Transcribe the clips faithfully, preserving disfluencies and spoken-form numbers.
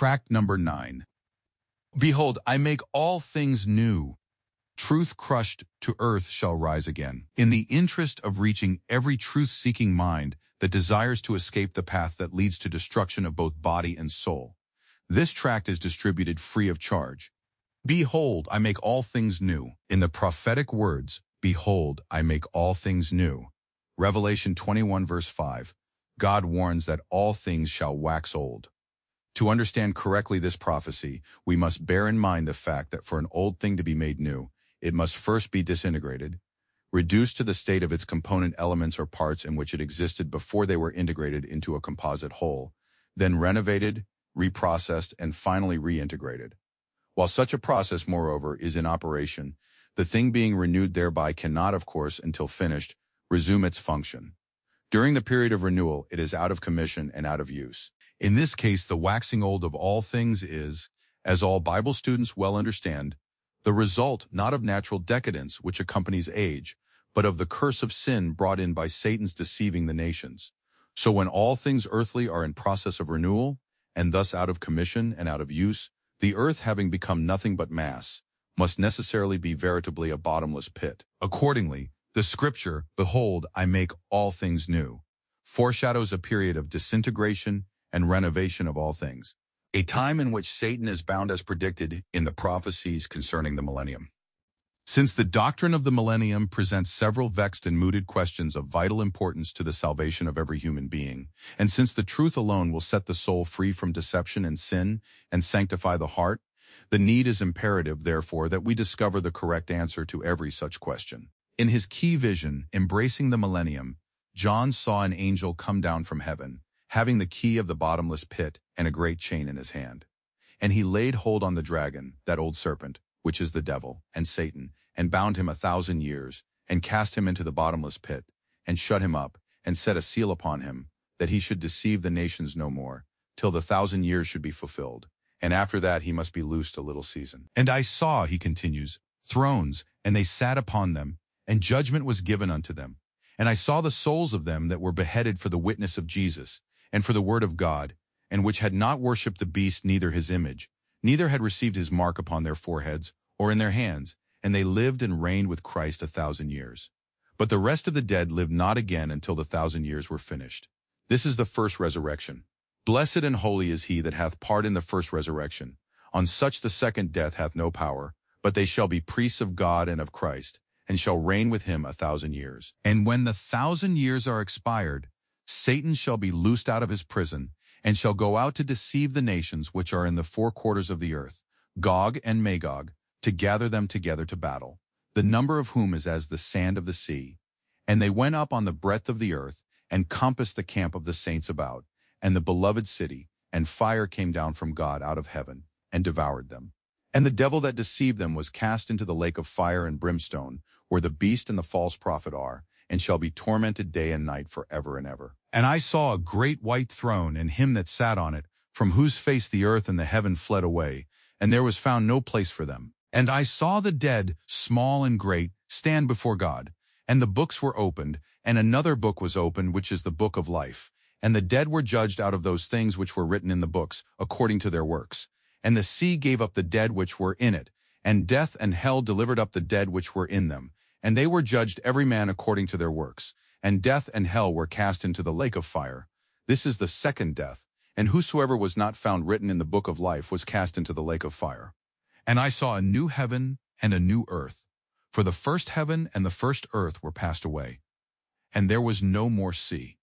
Tract number nine. Behold, I make all things new. Truth crushed to earth shall rise again. In the interest of reaching every truth-seeking mind that desires to escape the path that leads to destruction of both body and soul, this tract is distributed free of charge. Behold, I make all things new. In the prophetic words, behold, I make all things new. Revelation twenty-one verse five, God warns that all things shall wax old. To understand correctly this prophecy, we must bear in mind the fact that for an old thing to be made new, it must first be disintegrated, reduced to the state of its component elements or parts in which it existed before they were integrated into a composite whole, then renovated, reprocessed, and finally reintegrated. While such a process, moreover, is in operation, the thing being renewed thereby cannot, of course, until finished, resume its function. During the period of renewal, it is out of commission and out of use. In this case, the waxing old of all things is, as all Bible students well understand, the result not of natural decadence which accompanies age, but of the curse of sin brought in by Satan's deceiving the nations. So when all things earthly are in process of renewal, and thus out of commission and out of use, the earth having become nothing but mass, must necessarily be veritably a bottomless pit. Accordingly, the scripture, behold, I make all things new, foreshadows a period of disintegration and renovation of all things, a time in which Satan is bound as predicted in the prophecies concerning the millennium. Since the doctrine of the millennium presents several vexed and mooted questions of vital importance to the salvation of every human being, and since the truth alone will set the soul free from deception and sin and sanctify the heart, the need is imperative, therefore, that we discover the correct answer to every such question. In his key vision, embracing the millennium, John saw an angel come down from heaven, having the key of the bottomless pit and a great chain in his hand. And he laid hold on the dragon, that old serpent, which is the devil, and Satan, and bound him a thousand years, and cast him into the bottomless pit, and shut him up, and set a seal upon him, that he should deceive the nations no more, till the thousand years should be fulfilled. And after that he must be loosed a little season. And I saw, he continues, thrones, and they sat upon them, and judgment was given unto them. And I saw the souls of them that were beheaded for the witness of Jesus, and for the word of God, and which had not worshipped the beast neither his image, neither had received his mark upon their foreheads or in their hands, and they lived and reigned with Christ a thousand years. But the rest of the dead lived not again until the thousand years were finished. This is the first resurrection. Blessed and holy is he that hath part in the first resurrection. On such the second death hath no power, but they shall be priests of God and of Christ, and shall reign with him a thousand years. And when the thousand years are expired, Satan shall be loosed out of his prison, and shall go out to deceive the nations which are in the four quarters of the earth, Gog and Magog, to gather them together to battle, the number of whom is as the sand of the sea. And they went up on the breadth of the earth, and compassed the camp of the saints about, and the beloved city, and fire came down from God out of heaven, and devoured them. And the devil that deceived them was cast into the lake of fire and brimstone, where the beast and the false prophet are, and shall be tormented day and night for ever and ever. And I saw a great white throne, and him that sat on it, from whose face the earth and the heaven fled away, and there was found no place for them. And I saw the dead, small and great, stand before God. And the books were opened, and another book was opened, which is the book of life. And the dead were judged out of those things which were written in the books, according to their works. And the sea gave up the dead which were in it, and death and hell delivered up the dead which were in them. And they were judged every man according to their works. And death and hell were cast into the lake of fire. This is the second death. And whosoever was not found written in the book of life was cast into the lake of fire. And I saw a new heaven and a new earth. For the first heaven and the first earth were passed away, and there was no more sea.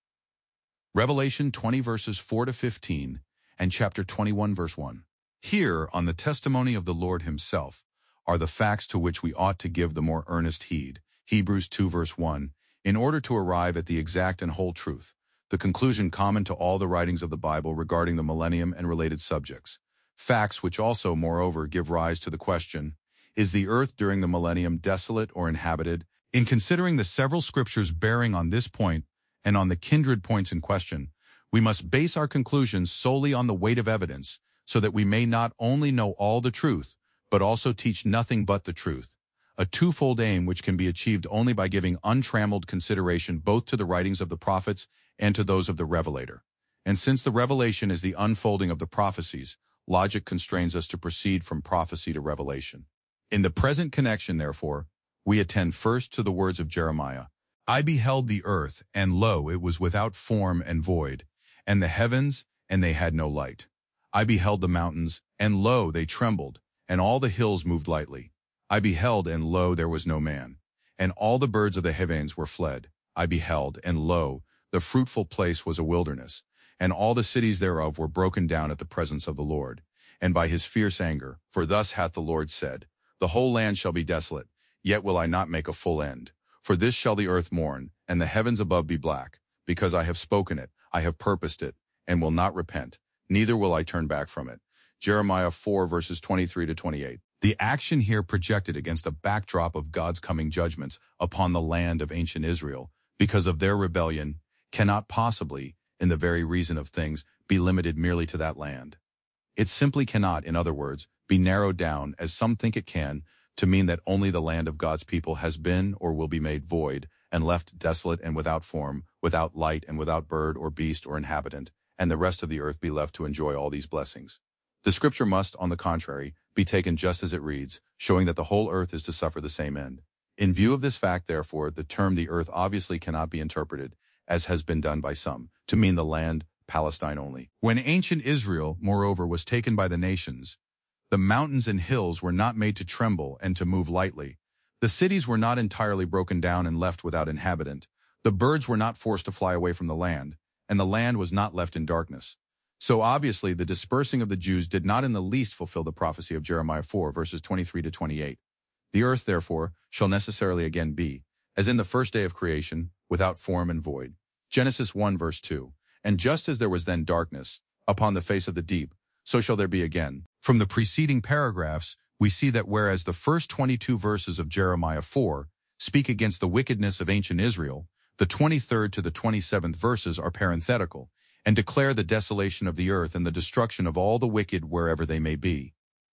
Revelation twenty verses four to fifteen, and chapter twenty-one verse one. Here, on the testimony of the Lord himself, are the facts to which we ought to give the more earnest heed. Hebrews two verse one, in order to arrive at the exact and whole truth, the conclusion common to all the writings of the Bible regarding the millennium and related subjects. Facts which also, moreover, give rise to the question, is the earth during the millennium desolate or inhabited? In considering the several scriptures bearing on this point and on the kindred points in question, we must base our conclusions solely on the weight of evidence, so that we may not only know all the truth, but also teach nothing but the truth, a twofold aim which can be achieved only by giving untrammeled consideration both to the writings of the prophets and to those of the Revelator. And since the revelation is the unfolding of the prophecies, logic constrains us to proceed from prophecy to revelation. In the present connection, therefore, we attend first to the words of Jeremiah. I beheld the earth, and lo, it was without form and void, and the heavens, and they had no light. I beheld the mountains, and lo, they trembled, and all the hills moved lightly. I beheld, and lo, there was no man. And all the birds of the heavens were fled. I beheld, and lo, the fruitful place was a wilderness, and all the cities thereof were broken down at the presence of the Lord, and by his fierce anger. For thus hath the Lord said, the whole land shall be desolate, yet will I not make a full end. For this shall the earth mourn, and the heavens above be black, because I have spoken it, I have purposed it, and will not repent, neither will I turn back from it. Jeremiah four verses twenty-three to twenty-eight. The action here projected against a backdrop of God's coming judgments upon the land of ancient Israel, because of their rebellion, cannot possibly, in the very reason of things, be limited merely to that land. It simply cannot, in other words, be narrowed down, as some think it can, to mean that only the land of God's people has been or will be made void and left desolate and without form, without light and without bird or beast or inhabitant, and the rest of the earth be left to enjoy all these blessings. The scripture must, on the contrary, be taken just as it reads, showing that the whole earth is to suffer the same end. In view of this fact, therefore, the term the earth obviously cannot be interpreted, as has been done by some, to mean the land, Palestine only. When ancient Israel, moreover, was taken by the nations, the mountains and hills were not made to tremble and to move lightly. The cities were not entirely broken down and left without inhabitant. The birds were not forced to fly away from the land, and the land was not left in darkness. So obviously the dispersing of the Jews did not in the least fulfill the prophecy of Jeremiah four verses twenty-three to twenty-eight. The earth, therefore, shall necessarily again be, as in the first day of creation, without form and void. Genesis one verse two. And just as there was then darkness upon the face of the deep, so shall there be again. From the preceding paragraphs, we see that whereas the first twenty-two verses of Jeremiah four speak against the wickedness of ancient Israel, the twenty-third to the twenty-seventh verses are parenthetical and declare the desolation of the earth and the destruction of all the wicked wherever they may be.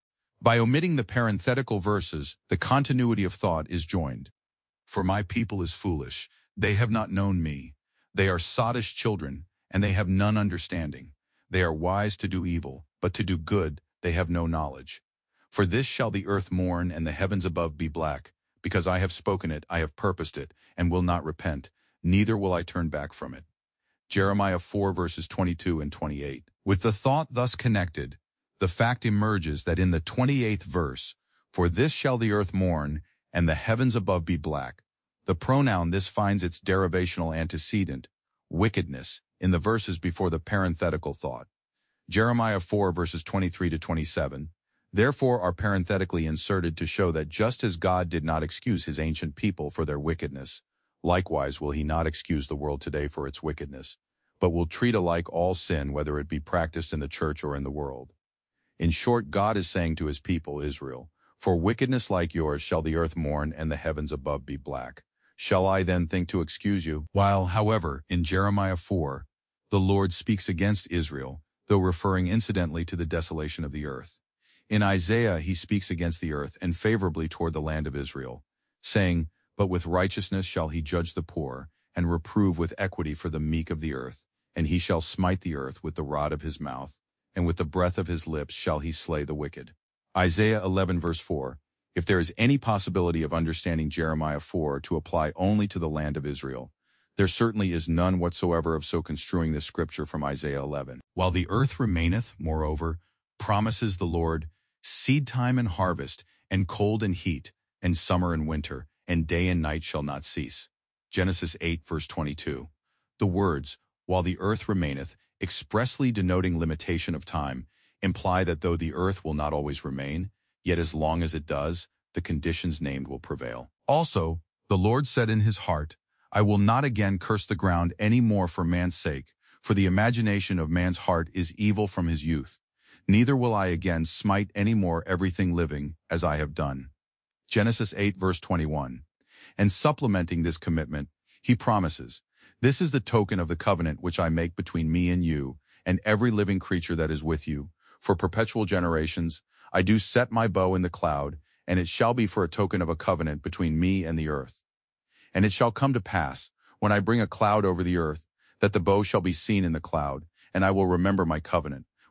By omitting the parenthetical verses, the continuity of thought is joined. For my people is foolish, they have not known me. They are sottish children, and they have none understanding. They are wise to do evil, but to do good they have no knowledge. For this shall the earth mourn, and the heavens above be black, because I have spoken it, I have purposed it, and will not repent, neither will I turn back from it. Jeremiah four verses twenty-two and twenty-eight. With the thought thus connected, the fact emerges that in the twenty-eighth verse, for this shall the earth mourn, and the heavens above be black, the pronoun this finds its derivational antecedent, wickedness, in the verses before the parenthetical thought. Jeremiah four verses twenty-three to twenty-seven, therefore are parenthetically inserted to show that just as God did not excuse his ancient people for their wickedness, likewise will he not excuse the world today for its wickedness, but will treat alike all sin whether it be practiced in the church or in the world. In short, God is saying to his people, Israel, for wickedness like yours shall the earth mourn and the heavens above be black. Shall I then think to excuse you? While, however, in Jeremiah four, the Lord speaks against Israel, though referring incidentally to the desolation of the earth. In Isaiah he speaks against the earth and favorably toward the land of Israel, saying, but with righteousness shall he judge the poor, and reprove with equity for the meek of the earth, and he shall smite the earth with the rod of his mouth, and with the breath of his lips shall he slay the wicked. Isaiah eleven verse four. If there is any possibility of understanding Jeremiah four to apply only to the land of Israel, there certainly is none whatsoever of so construing this scripture from Isaiah eleven. While the earth remaineth, moreover, promises the Lord, seed time and harvest, and cold and heat, and summer and winter, and day and night shall not cease. Genesis eight verse twenty-two. The words, while the earth remaineth, expressly denoting limitation of time, imply that though the earth will not always remain, yet as long as it does, the conditions named will prevail. Also, the Lord said in his heart, I will not again curse the ground any more for man's sake, for the imagination of man's heart is evil from his youth. Neither will I again smite any more everything living, as I have done. Genesis eight verse twenty-one. And supplementing this commitment, he promises, this is the token of the covenant which I make between me and you, and every living creature that is with you. For perpetual generations, I do set my bow in the cloud, and it shall be for a token of a covenant between me and the earth. And it shall come to pass, when I bring a cloud over the earth, that the bow shall be seen in the cloud, and I will remember my covenant,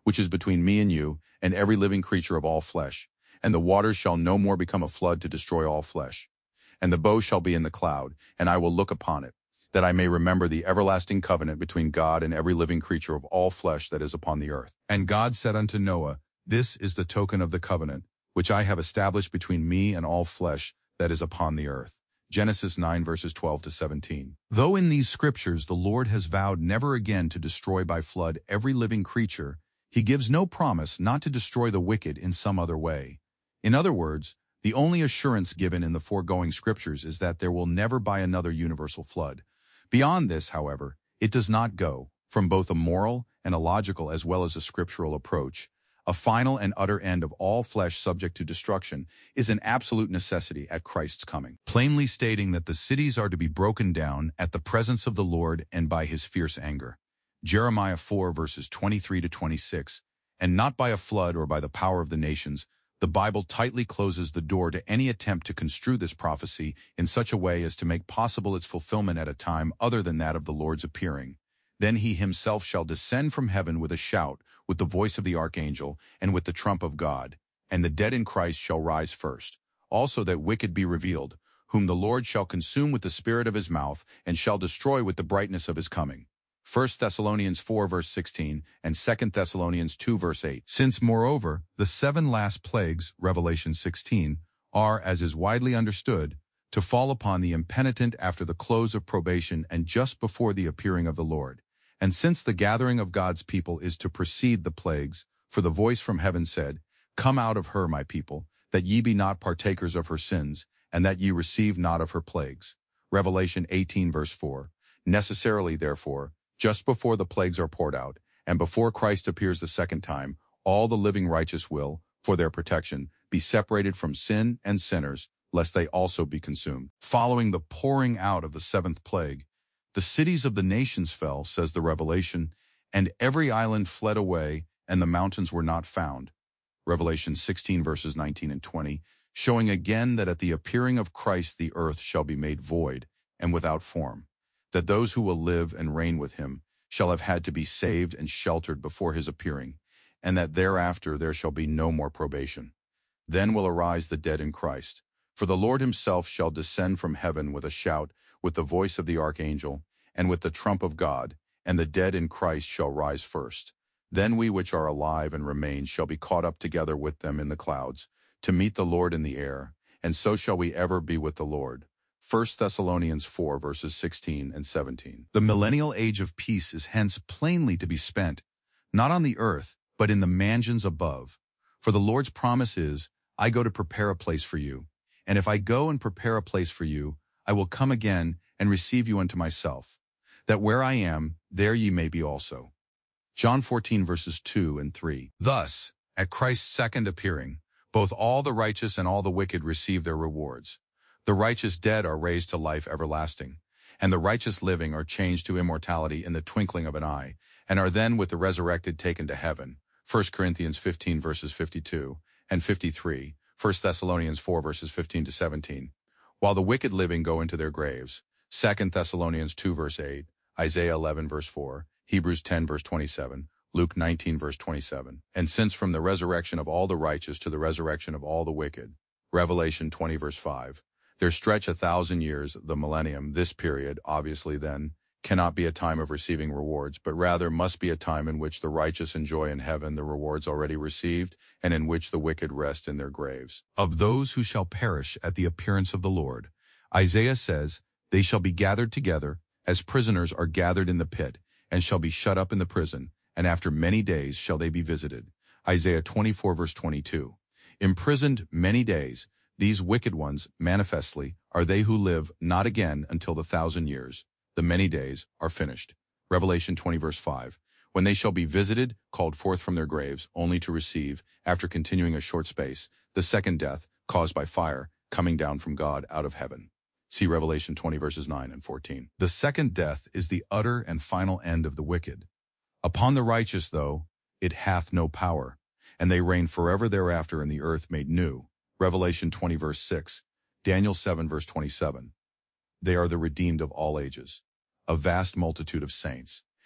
which is between me and you, and every living creature of all flesh. And the waters shall no more become a flood to destroy all flesh. And the bow shall be in the cloud, and I will look upon it, that I may remember the everlasting covenant between God and every living creature of all flesh that is upon the earth. And God said unto Noah, This is the token of the covenant, which I have established between me and all flesh that is upon the earth. Genesis nine verses twelve to seventeen. Though in these scriptures the Lord has vowed never again to destroy by flood every living creature, he gives no promise not to destroy the wicked in some other way. In other words, the only assurance given in the foregoing scriptures is that there will never be another universal flood. Beyond this, however, it does not go. From both a moral and a logical as well as a scriptural approach, a final and utter end of all flesh subject to destruction is an absolute necessity at Christ's coming, plainly stating that the cities are to be broken down at the presence of the Lord and by his fierce anger. Jeremiah four verses twenty-three to twenty-six, and not by a flood or by the power of the nations. The Bible tightly closes the door to any attempt to construe this prophecy in such a way as to make possible its fulfillment at a time other than that of the Lord's appearing. Then he himself shall descend from heaven with a shout, with the voice of the archangel, and with the trump of God. And the dead in Christ shall rise first. Also that wicked be revealed, whom the Lord shall consume with the spirit of his mouth, and shall destroy with the brightness of his coming. First Thessalonians four verse sixteen, and Second Thessalonians two verse eight. Since, moreover, the seven last plagues, Revelation sixteen, are, as is widely understood, to fall upon the impenitent after the close of probation and just before the appearing of the Lord. And since the gathering of God's people is to precede the plagues, for the voice from heaven said, Come out of her, my people, that ye be not partakers of her sins, and that ye receive not of her plagues. Revelation eighteen verse four. Necessarily, therefore, just before the plagues are poured out, and before Christ appears the second time, all the living righteous will, for their protection, be separated from sin and sinners, lest they also be consumed. Following the pouring out of the seventh plague, the cities of the nations fell, says the Revelation, and every island fled away, and the mountains were not found. Revelation sixteen verses nineteen and twenty, showing again that at the appearing of Christ the earth shall be made void and without form, that those who will live and reign with him shall have had to be saved and sheltered before his appearing, and that thereafter there shall be no more probation. Then will arise the dead in Christ, for the Lord himself shall descend from heaven with a shout, with the voice of the archangel, and with the trump of God, and the dead in Christ shall rise first. Then we which are alive and remain shall be caught up together with them in the clouds, to meet the Lord in the air, and so shall we ever be with the Lord. First Thessalonians four verses sixteen and seventeen. The millennial age of peace is hence plainly to be spent, not on the earth, but in the mansions above. For the Lord's promise is, I go to prepare a place for you. And if I go and prepare a place for you, I will come again and receive you unto myself, that where I am, there ye may be also. John fourteen verses two and three. Thus, at Christ's second appearing, both all the righteous and all the wicked receive their rewards. The righteous dead are raised to life everlasting, and the righteous living are changed to immortality in the twinkling of an eye, and are then with the resurrected taken to heaven. First Corinthians fifteen verses fifty-two and fifty-three, First Thessalonians four verses fifteen to seventeen. While the wicked living go into their graves. Second Thessalonians two verse eight, Isaiah eleven verse four, Hebrews ten verse twenty-seven, Luke nineteen verse twenty-seven. And since from the resurrection of all the righteous to the resurrection of all the wicked, Revelation twenty verse five, there stretch a thousand years, the millennium. This period, obviously then, cannot be a time of receiving rewards, but rather must be a time in which the righteous enjoy in heaven the rewards already received, and in which the wicked rest in their graves. Of those who shall perish at the appearance of the Lord, Isaiah says, They shall be gathered together, as prisoners are gathered in the pit, and shall be shut up in the prison, and after many days shall they be visited. Isaiah twenty-four verse twenty-two. Imprisoned many days, these wicked ones, manifestly, are they who live not again until the thousand years, the many days, are finished. Revelation twenty verse five. When they shall be visited, called forth from their graves, only to receive, after continuing a short space, the second death, caused by fire, coming down from God out of heaven. See Revelation twenty verses nine and fourteen. The second death is the utter and final end of the wicked. Upon the righteous, though, it hath no power, and they reign forever thereafter in the earth made new. Revelation twenty verse six, Daniel seven verse twenty-seven. They are the redeemed of all ages, a vast multitude of saints,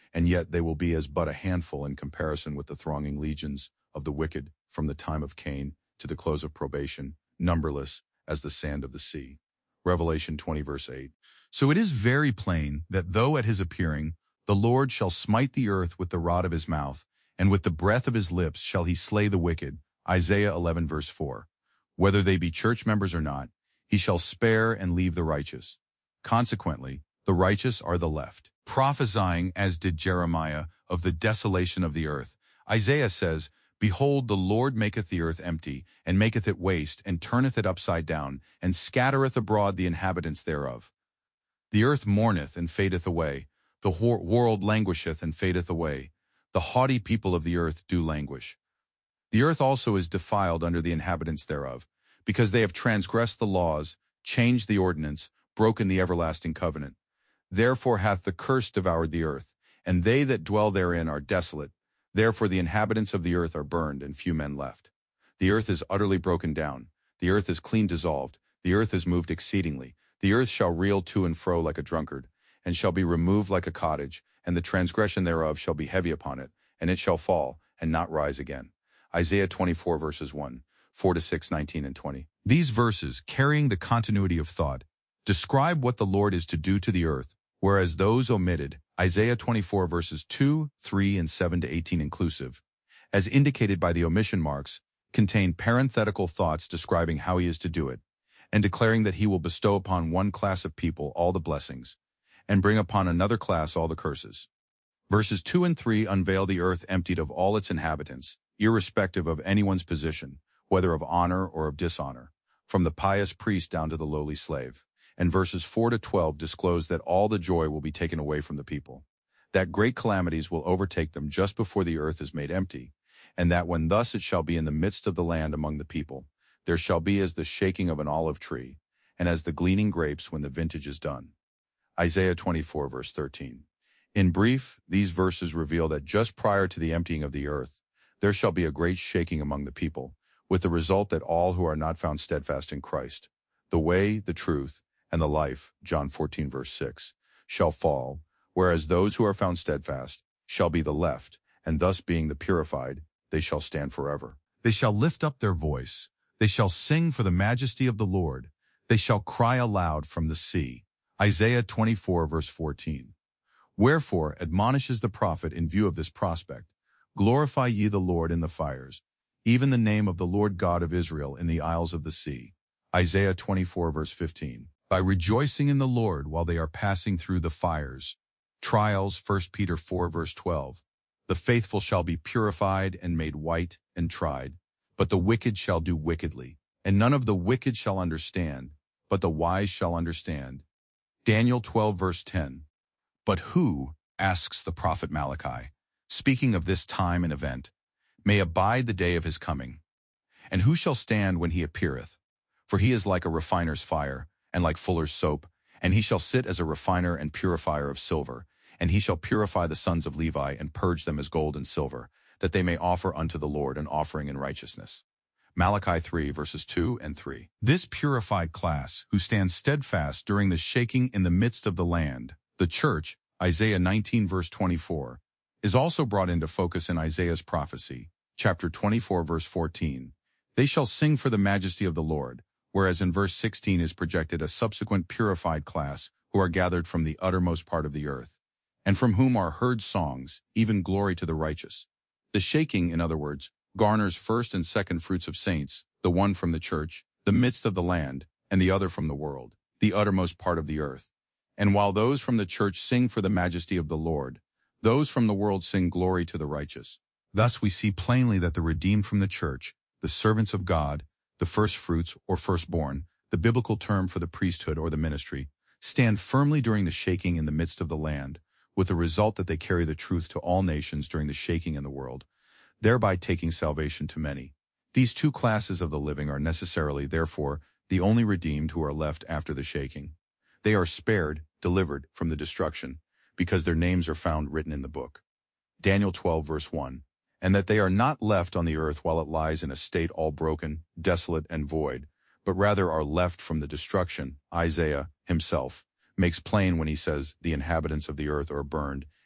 and yet they will be as but a handful in comparison with the thronging legions of the wicked from the time of Cain to the close of probation, numberless as the sand of the sea. Revelation twenty verse eight. So it is very plain that though at his appearing the Lord shall smite the earth with the rod of his mouth, and with the breath of his lips shall he slay the wicked, Isaiah eleven verse four. Whether they be church members or not, he shall spare and leave the righteous. Consequently, the righteous are the left. Prophesying, as did Jeremiah, of the desolation of the earth, Isaiah says, Behold, the Lord maketh the earth empty, and maketh it waste, and turneth it upside down, and scattereth abroad the inhabitants thereof. The earth mourneth and fadeth away, the world languisheth and fadeth away. The haughty people of the earth do languish. The earth also is defiled under the inhabitants thereof, because they have transgressed the laws, changed the ordinance, broken the everlasting covenant. Therefore hath the curse devoured the earth, and they that dwell therein are desolate. Therefore the inhabitants of the earth are burned, and few men left. The earth is utterly broken down. The earth is clean dissolved. The earth is moved exceedingly. The earth shall reel to and fro like a drunkard, and shall be removed like a cottage, and the transgression thereof shall be heavy upon it, and it shall fall, and not rise again. Isaiah twenty-four verses one, four to six, nineteen and twenty. These verses, carrying the continuity of thought, describe what the Lord is to do to the earth, whereas those omitted, Isaiah twenty-four verses two, three, and seven to eighteen inclusive, as indicated by the omission marks, contain parenthetical thoughts describing how he is to do it, and declaring that he will bestow upon one class of people all the blessings, and bring upon another class all the curses. Verses two and three unveil the earth emptied of all its inhabitants, irrespective of anyone's position, whether of honor or of dishonor, from the pious priest down to the lowly slave. And verses four to twelve disclose that all the joy will be taken away from the people, that great calamities will overtake them just before the earth is made empty, and that when thus it shall be in the midst of the land among the people, there shall be as the shaking of an olive tree, and as the gleaning grapes when the vintage is done. Isaiah twenty-four verse thirteen. In brief, these verses reveal that just prior to the emptying of the earth, there shall be a great shaking among the people, with the result that all who are not found steadfast in Christ, the way, the truth, and the life, John fourteen verse six, shall fall, whereas those who are found steadfast shall be the left, and thus being the purified, they shall stand forever. They shall lift up their voice. They shall sing for the majesty of the Lord. They shall cry aloud from the sea. Isaiah twenty-four verse fourteen. Wherefore admonishes the prophet in view of this prospect, Glorify ye the Lord in the fires, even the name of the Lord God of Israel in the isles of the sea. Isaiah twenty-four verse fifteen. By rejoicing in the Lord while they are passing through the fires. Trials, First Peter four verse twelve. The faithful shall be purified and made white and tried, but the wicked shall do wickedly, and none of the wicked shall understand, but the wise shall understand. Daniel twelve verse ten. But who, asks the prophet Malachi, speaking of this time and event, may abide the day of his coming? And who shall stand when he appeareth? For he is like a refiner's fire, and like fuller's soap, and he shall sit as a refiner and purifier of silver, and he shall purify the sons of Levi and purge them as gold and silver, that they may offer unto the Lord an offering in righteousness. Malachi three verses two and three. This purified class, who stands steadfast during the shaking in the midst of the land, the church, Isaiah nineteen verse twenty-four, is also brought into focus in Isaiah's prophecy, chapter twenty-four verse fourteen. They shall sing for the majesty of the Lord, whereas in verse sixteen is projected a subsequent purified class who are gathered from the uttermost part of the earth, and from whom are heard songs, even glory to the righteous. The shaking, in other words, garners first and second fruits of saints, the one from the church, the midst of the land, and the other from the world, the uttermost part of the earth. And while those from the church sing for the majesty of the Lord, those from the world sing glory to the righteous. Thus we see plainly that the redeemed from the church, the servants of God, the firstfruits or firstborn, the biblical term for the priesthood or the ministry, stand firmly during the shaking in the midst of the land, with the result that they carry the truth to all nations during the shaking in the world, thereby taking salvation to many. These two classes of the living are necessarily, therefore, the only redeemed who are left after the shaking. They are spared, delivered from the destruction, because their names are found written in the book. Daniel twelve verse one. And that they are not left on the earth while it lies in a state all broken, desolate, and void, but rather are left from the destruction, Isaiah himself makes plain when he says, the inhabitants of the earth are burned,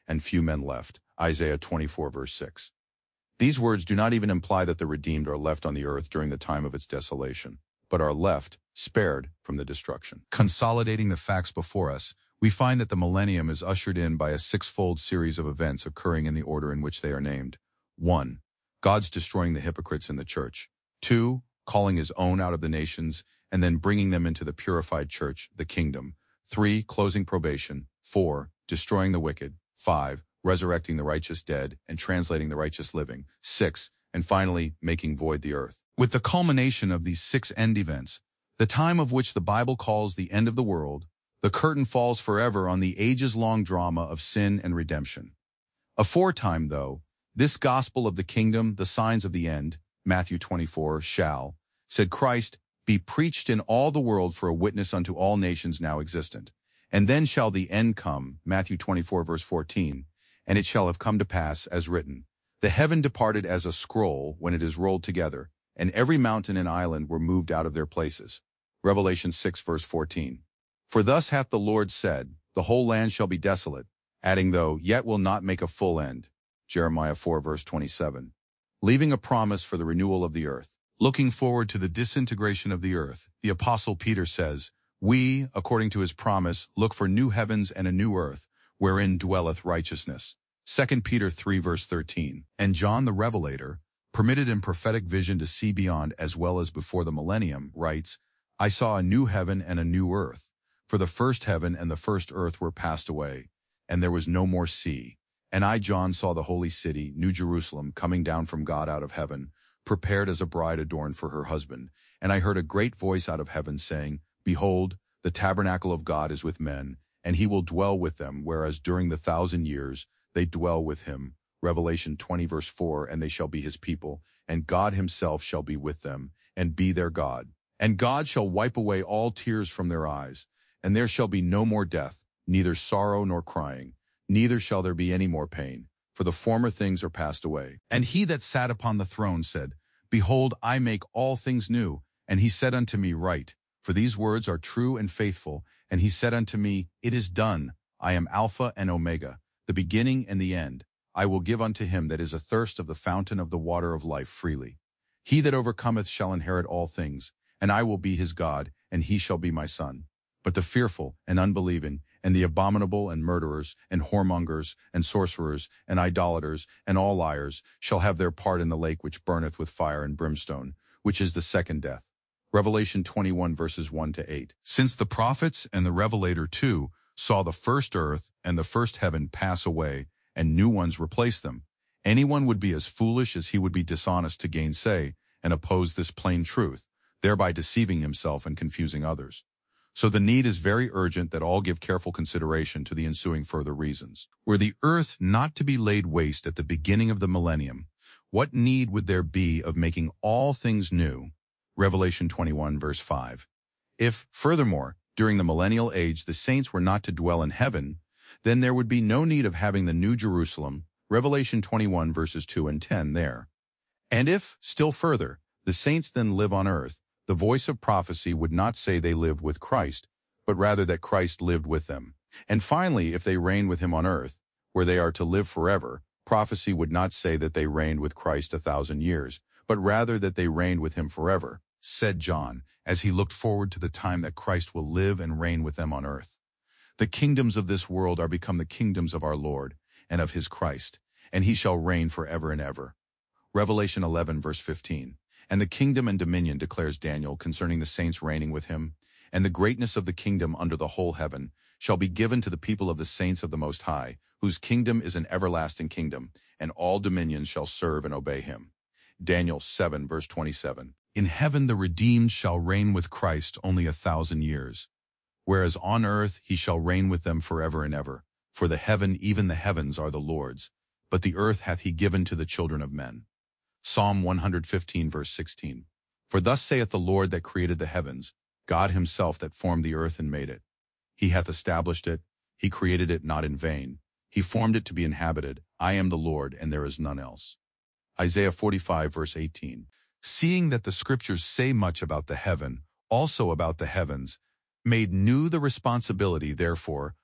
and few men left. Isaiah twenty-four verse six. These words do not even imply that the redeemed are left on the earth during the time of its desolation, but are left, spared from the destruction. Consolidating the facts before us, we find that the millennium is ushered in by a six-fold series of events occurring in the order in which they are named. one. God's destroying the hypocrites in the church. two. Calling his own out of the nations, and then bringing them into the purified church, the kingdom. three. Closing probation. four. Destroying the wicked. five. Resurrecting the righteous dead and translating the righteous living. six. And finally, making void the earth. With the culmination of these six end events, the time of which the Bible calls the end of the world, the curtain falls forever on the ages-long drama of sin and redemption. Aforetime, though, this gospel of the kingdom, the signs of the end, Matthew twenty-four, shall, said Christ, be preached in all the world for a witness unto all nations now existent. And then shall the end come, Matthew twenty-four verse fourteen, and it shall have come to pass, as written, the heaven departed as a scroll when it is rolled together, and every mountain and island were moved out of their places. Revelation six verse fourteen. For thus hath the Lord said, the whole land shall be desolate, adding though, yet will not make a full end. Jeremiah four verse twenty-seven. Leaving a promise for the renewal of the earth. Looking forward to the disintegration of the earth, the Apostle Peter says, we, according to his promise, look for new heavens and a new earth, wherein dwelleth righteousness. Second Peter three verse thirteen. And John the Revelator, permitted in prophetic vision to see beyond as well as before the millennium, writes, I saw a new heaven and a new earth, for the first heaven and the first earth were passed away, and there was no more sea. And I, John, saw the holy city, New Jerusalem, coming down from God out of heaven, prepared as a bride adorned for her husband. And I heard a great voice out of heaven saying, Behold, the tabernacle of God is with men, and he will dwell with them, whereas during the thousand years they dwell with him. Revelation twenty verse four, and they shall be his people, and God himself shall be with them, and be their God. And God shall wipe away all tears from their eyes, and there shall be no more death, neither sorrow nor crying, neither shall there be any more pain, for the former things are passed away. And he that sat upon the throne said, Behold, I make all things new. And he said unto me, Write, for these words are true and faithful. And he said unto me, It is done. I am Alpha and Omega, the beginning and the end. I will give unto him that is athirst of the fountain of the water of life freely. He that overcometh shall inherit all things, and I will be his God, and he shall be my son. But the fearful and unbelieving, and the abominable and murderers, and whoremongers, and sorcerers, and idolaters, and all liars, shall have their part in the lake which burneth with fire and brimstone, which is the second death. Revelation twenty-one verses one to eight. Since the prophets and the Revelator too saw the first earth and the first heaven pass away, and new ones replace them, anyone would be as foolish as he would be dishonest to gainsay and oppose this plain truth, thereby deceiving himself and confusing others. So the need is very urgent that all give careful consideration to the ensuing further reasons. Were the earth not to be laid waste at the beginning of the millennium, what need would there be of making all things new? Revelation twenty-one verse five. If, furthermore, during the millennial age the saints were not to dwell in heaven, then there would be no need of having the New Jerusalem, Revelation twenty-one verses two and ten there. And if, still further, the saints then live on earth, the voice of prophecy would not say they lived with Christ, but rather that Christ lived with them. And finally, if they reign with him on earth, where they are to live forever, prophecy would not say that they reigned with Christ a thousand years, but rather that they reigned with him forever, said John, as he looked forward to the time that Christ will live and reign with them on earth. The kingdoms of this world are become the kingdoms of our Lord and of his Christ, and he shall reign forever and ever. Revelation eleven verse fifteen. And the kingdom and dominion, declares Daniel, concerning the saints reigning with him, and the greatness of the kingdom under the whole heaven, shall be given to the people of the saints of the Most High, whose kingdom is an everlasting kingdom, and all dominions shall serve and obey him. Daniel seven verse twenty-seven. In heaven the redeemed shall reign with Christ only a thousand years, whereas on earth he shall reign with them forever and ever. For the heaven, even the heavens, are the Lord's, but the earth hath he given to the children of men. Psalm one hundred fifteen verse sixteen. For thus saith the Lord that created the heavens, God himself that formed the earth and made it. He hath established it, he created it not in vain. He formed it to be inhabited. I am the Lord, and there is none else. Isaiah forty-five verse eighteen. Seeing that the scriptures say much about the heaven, also about the heavens, made new the responsibility, therefore,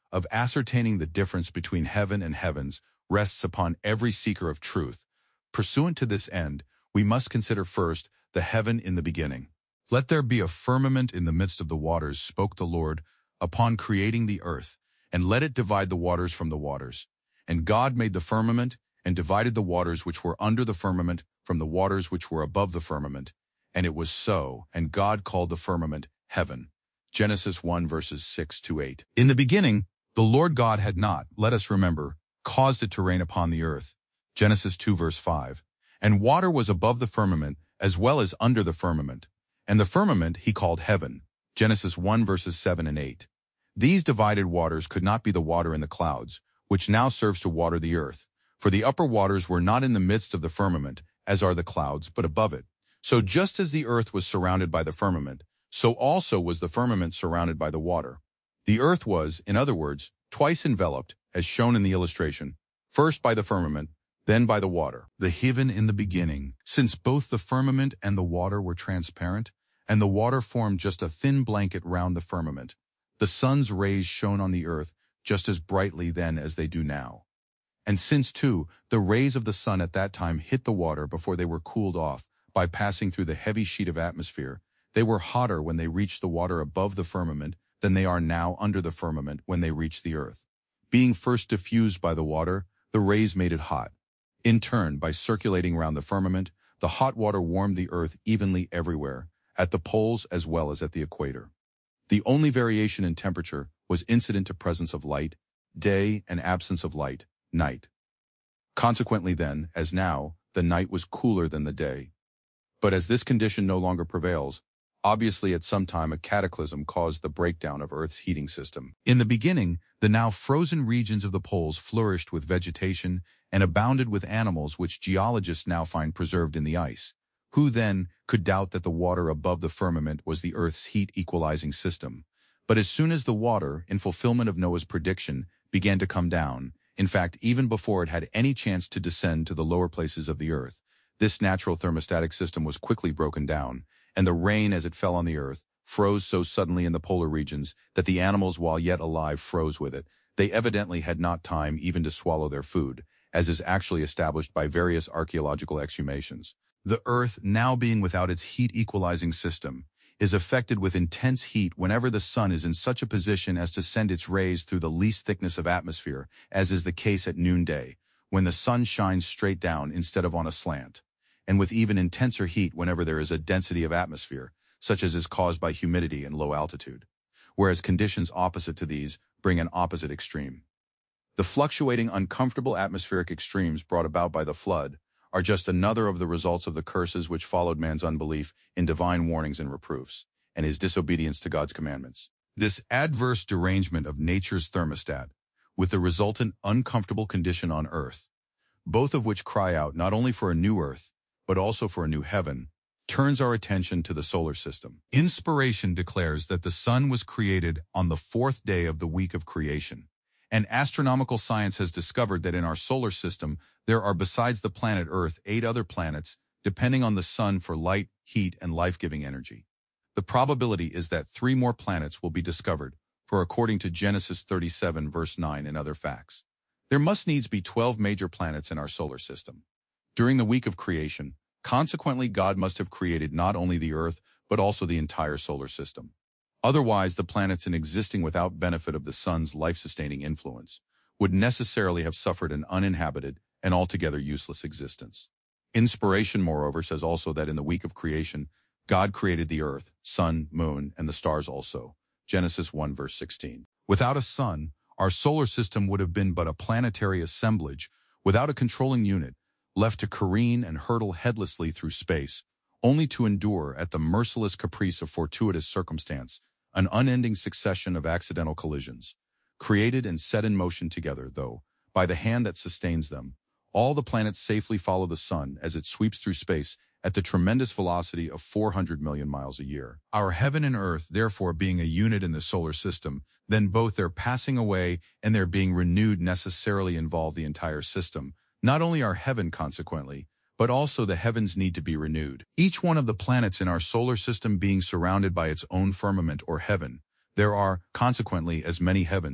of ascertaining the difference between heaven and heavens rests upon every seeker of truth. Pursuant to this end, we must consider first the heaven in the beginning. Let there be a firmament in the midst of the waters, spoke the Lord, upon creating the earth, and let it divide the waters from the waters. And God made the firmament, and divided the waters which were under the firmament from the waters which were above the firmament. And it was so, and God called the firmament heaven. Genesis one verses six to eight. In the beginning, the Lord God had not, let us remember, caused it to rain upon the earth. Genesis two verse five. And water was above the firmament, as well as under the firmament. And the firmament he called heaven. Genesis one verses seven and eight. These divided waters could not be the water in the clouds, which now serves to water the earth. For the upper waters were not in the midst of the firmament, as are the clouds, but above it. So just as the earth was surrounded by the firmament, so also was the firmament surrounded by the water. The earth was, in other words, twice enveloped, as shown in the illustration, first by the firmament, then by the water. The heaven in the beginning, since both the firmament and the water were transparent, and the water formed just a thin blanket round the firmament, the sun's rays shone on the earth just as brightly then as they do now. And since, too, the rays of the sun at that time hit the water before they were cooled off by passing through the heavy sheet of atmosphere, they were hotter when they reached the water above the firmament than they are now under the firmament when they reach the earth. Being first diffused by the water, the rays made it hot. In turn, by circulating round the firmament, the hot water warmed the earth evenly everywhere, at the poles as well as at the equator. The only variation in temperature was incident to presence of light, day, and absence of light, night. Consequently then, as now, the night was cooler than the day. But as this condition no longer prevails, obviously at some time a cataclysm caused the breakdown of Earth's heating system. In the beginning, the now frozen regions of the poles flourished with vegetation and abounded with animals which geologists now find preserved in the ice. Who then could doubt that the water above the firmament was the Earth's heat equalizing system? But as soon as the water, in fulfillment of Noah's prediction, began to come down, in fact, even before it had any chance to descend to the lower places of the Earth, this natural thermostatic system was quickly broken down, and the rain as it fell on the earth froze so suddenly in the polar regions that the animals while yet alive froze with it. They evidently had not time even to swallow their food, as is actually established by various archaeological exhumations. The earth, now being without its heat equalizing system, is affected with intense heat whenever the sun is in such a position as to send its rays through the least thickness of atmosphere, as is the case at noonday, when the sun shines straight down instead of on a slant, and with even intenser heat whenever there is a density of atmosphere, such as is caused by humidity and low altitude, whereas conditions opposite to these bring an opposite extreme. The fluctuating uncomfortable atmospheric extremes brought about by the flood are just another of the results of the curses which followed man's unbelief in divine warnings and reproofs, and his disobedience to God's commandments. This adverse derangement of nature's thermostat, with the resultant uncomfortable condition on earth, both of which cry out not only for a new earth, but also for a new heaven, turns our attention to the solar system. Inspiration declares that the sun was created on the fourth day of the week of creation, and astronomical science has discovered that in our solar system there are, besides the planet Earth, eight other planets depending on the sun for light, heat, and life-giving energy. The probability is that three more planets will be discovered, for according to Genesis thirty-seven verse nine and other facts, there must needs be twelve major planets in our solar system. During the week of creation, consequently, God must have created not only the Earth, but also the entire solar system. Otherwise, the planets in existing without benefit of the sun's life-sustaining influence would necessarily have suffered an uninhabited and altogether useless existence. Inspiration, moreover, says also that in the week of creation, God created the earth, sun, moon, and the stars also. Genesis one verse sixteen. Without a sun, our solar system would have been but a planetary assemblage without a controlling unit, left to careen and hurtle headlessly through space, only to endure, at the merciless caprice of fortuitous circumstance, an unending succession of accidental collisions. Created and set in motion together, though, by the hand that sustains them, all the planets safely follow the sun as it sweeps through space at the tremendous velocity of four hundred million miles a year. Our heaven and earth, therefore, being a unit in the solar system, then both their passing away and their being renewed necessarily involve the entire system. Not only our heaven, consequently, but also the heavens need to be renewed. Each one of the planets in our solar system being surrounded by its own firmament or heaven, there are, consequently, as many heavens,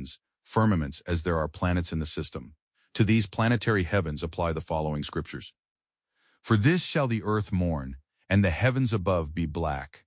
firmaments as there are planets in the system. To these planetary heavens apply the following scriptures. For this shall the earth mourn, and the heavens above be black.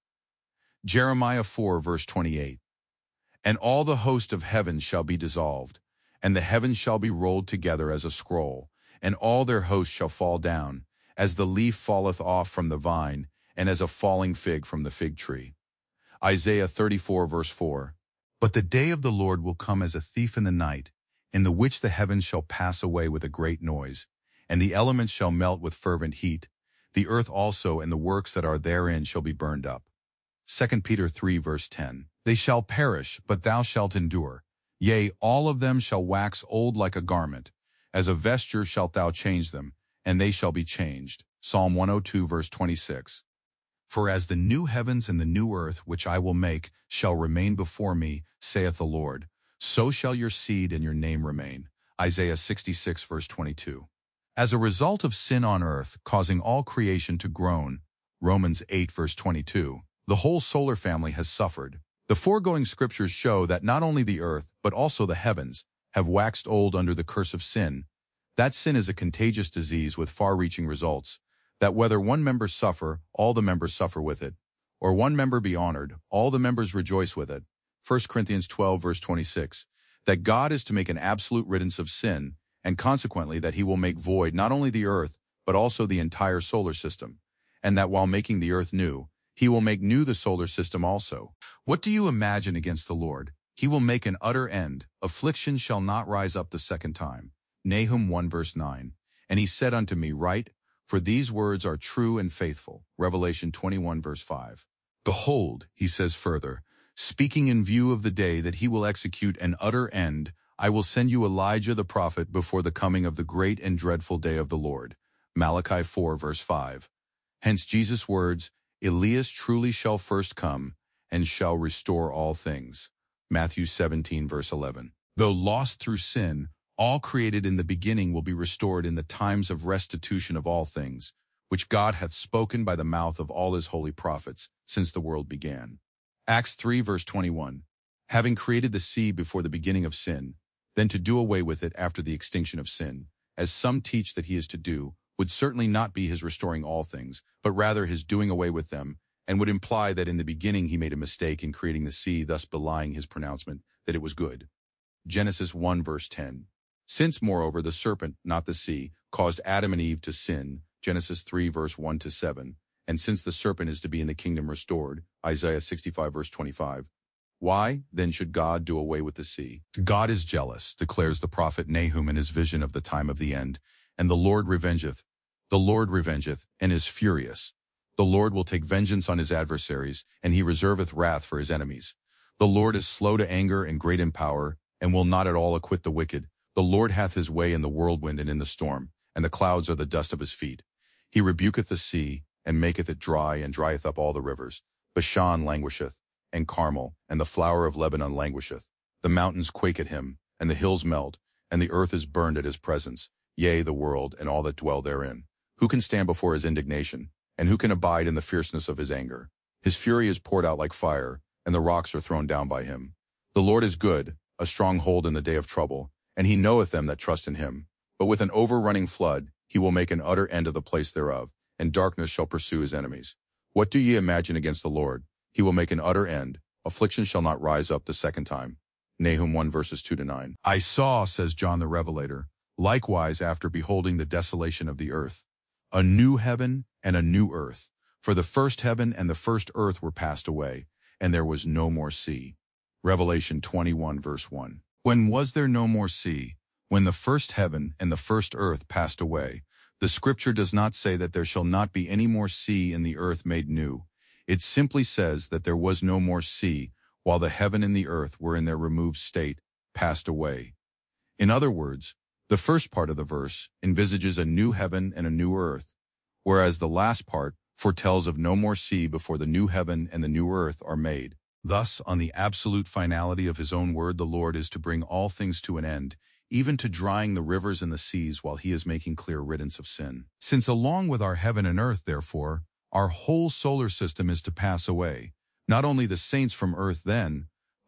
Jeremiah four verse twenty-eight. And all the host of heaven shall be dissolved, and the heavens shall be rolled together as a scroll, and all their hosts shall fall down, as the leaf falleth off from the vine, and as a falling fig from the fig tree. Isaiah thirty-four verse four. But the day of the Lord will come as a thief in the night, in the which the heavens shall pass away with a great noise, and the elements shall melt with fervent heat. The earth also and the works that are therein shall be burned up. Second Peter three verse ten. They shall perish, but thou shalt endure. Yea, all of them shall wax old like a garment. As a vesture shalt thou change them, and they shall be changed. Psalm one oh two verse twenty-six. For as the new heavens and the new earth which I will make shall remain before me, saith the Lord, so shall your seed and your name remain. Isaiah sixty-six verse twenty-two. As a result of sin on earth causing all creation to groan, Romans eight verse twenty-two, the whole solar family has suffered. The foregoing scriptures show that not only the earth, but also the heavens, have waxed old under the curse of sin. That sin is a contagious disease with far-reaching results, that whether one member suffer, all the members suffer with it, or one member be honored, all the members rejoice with it. First Corinthians twelve verse twenty-six, that God is to make an absolute riddance of sin, and consequently that he will make void not only the earth, but also the entire solar system, and that while making the earth new, he will make new the solar system also. What do you imagine against the Lord? He will make an utter end. Affliction shall not rise up the second time. Nahum one verse nine. And he said unto me, Write, for these words are true and faithful. Revelation twenty-one verse five. Behold, he says further, speaking in view of the day that he will execute an utter end, I will send you Elijah the prophet before the coming of the great and dreadful day of the Lord. Malachi four verse five. Hence Jesus' words, Elias truly shall first come, and shall restore all things. Matthew seventeen verse eleven. Though lost through sin, all created in the beginning will be restored in the times of restitution of all things, which God hath spoken by the mouth of all his holy prophets, since the world began. Acts three verse twenty-one. Having created the sea before the beginning of sin, then to do away with it after the extinction of sin, as some teach that he is to do, would certainly not be his restoring all things, but rather his doing away with them, and would imply that in the beginning he made a mistake in creating the sea, thus belying his pronouncement that it was good. Genesis one verse ten. Since, moreover, the serpent, not the sea, caused Adam and Eve to sin, Genesis three verse one to seven, and since the serpent is to be in the kingdom restored, Isaiah sixty-five verse twenty-five, why, then, should God do away with the sea? God is jealous, declares the prophet Nahum in his vision of the time of the end, and the Lord revengeth. The Lord revengeth, and is furious. The Lord will take vengeance on his adversaries, and he reserveth wrath for his enemies. The Lord is slow to anger and great in power, and will not at all acquit the wicked. The Lord hath his way in the whirlwind and in the storm, and the clouds are the dust of his feet. He rebuketh the sea, and maketh it dry, and drieth up all the rivers. Bashan languisheth, and Carmel, and the flower of Lebanon languisheth. The mountains quake at him, and the hills melt, and the earth is burned at his presence, yea, the world, and all that dwell therein. Who can stand before his indignation? And who can abide in the fierceness of his anger? His fury is poured out like fire, and the rocks are thrown down by him. The Lord is good, a strong hold in the day of trouble, and he knoweth them that trust in him. But with an overrunning flood he will make an utter end of the place thereof, and darkness shall pursue his enemies. What do ye imagine against the Lord? He will make an utter end. Affliction shall not rise up the second time. Nahum one verses two to nine. I saw, says John the Revelator, likewise after beholding the desolation of the earth, a new heaven and a new earth. For the first heaven and the first earth were passed away, and there was no more sea. Revelation twenty-one verse one. When was there no more sea? When the first heaven and the first earth passed away. The scripture does not say that there shall not be any more sea in the earth made new. It simply says that there was no more sea, while the heaven and the earth were in their removed state, passed away. In other words, the first part of the verse envisages a new heaven and a new earth, whereas the last part foretells of no more sea before the new heaven and the new earth are made. Thus, on the absolute finality of his own word, the Lord is to bring all things to an end, even to drying the rivers and the seas while he is making clear riddance of sin. Since along with our heaven and earth, therefore, our whole solar system is to pass away, not only the saints from earth then,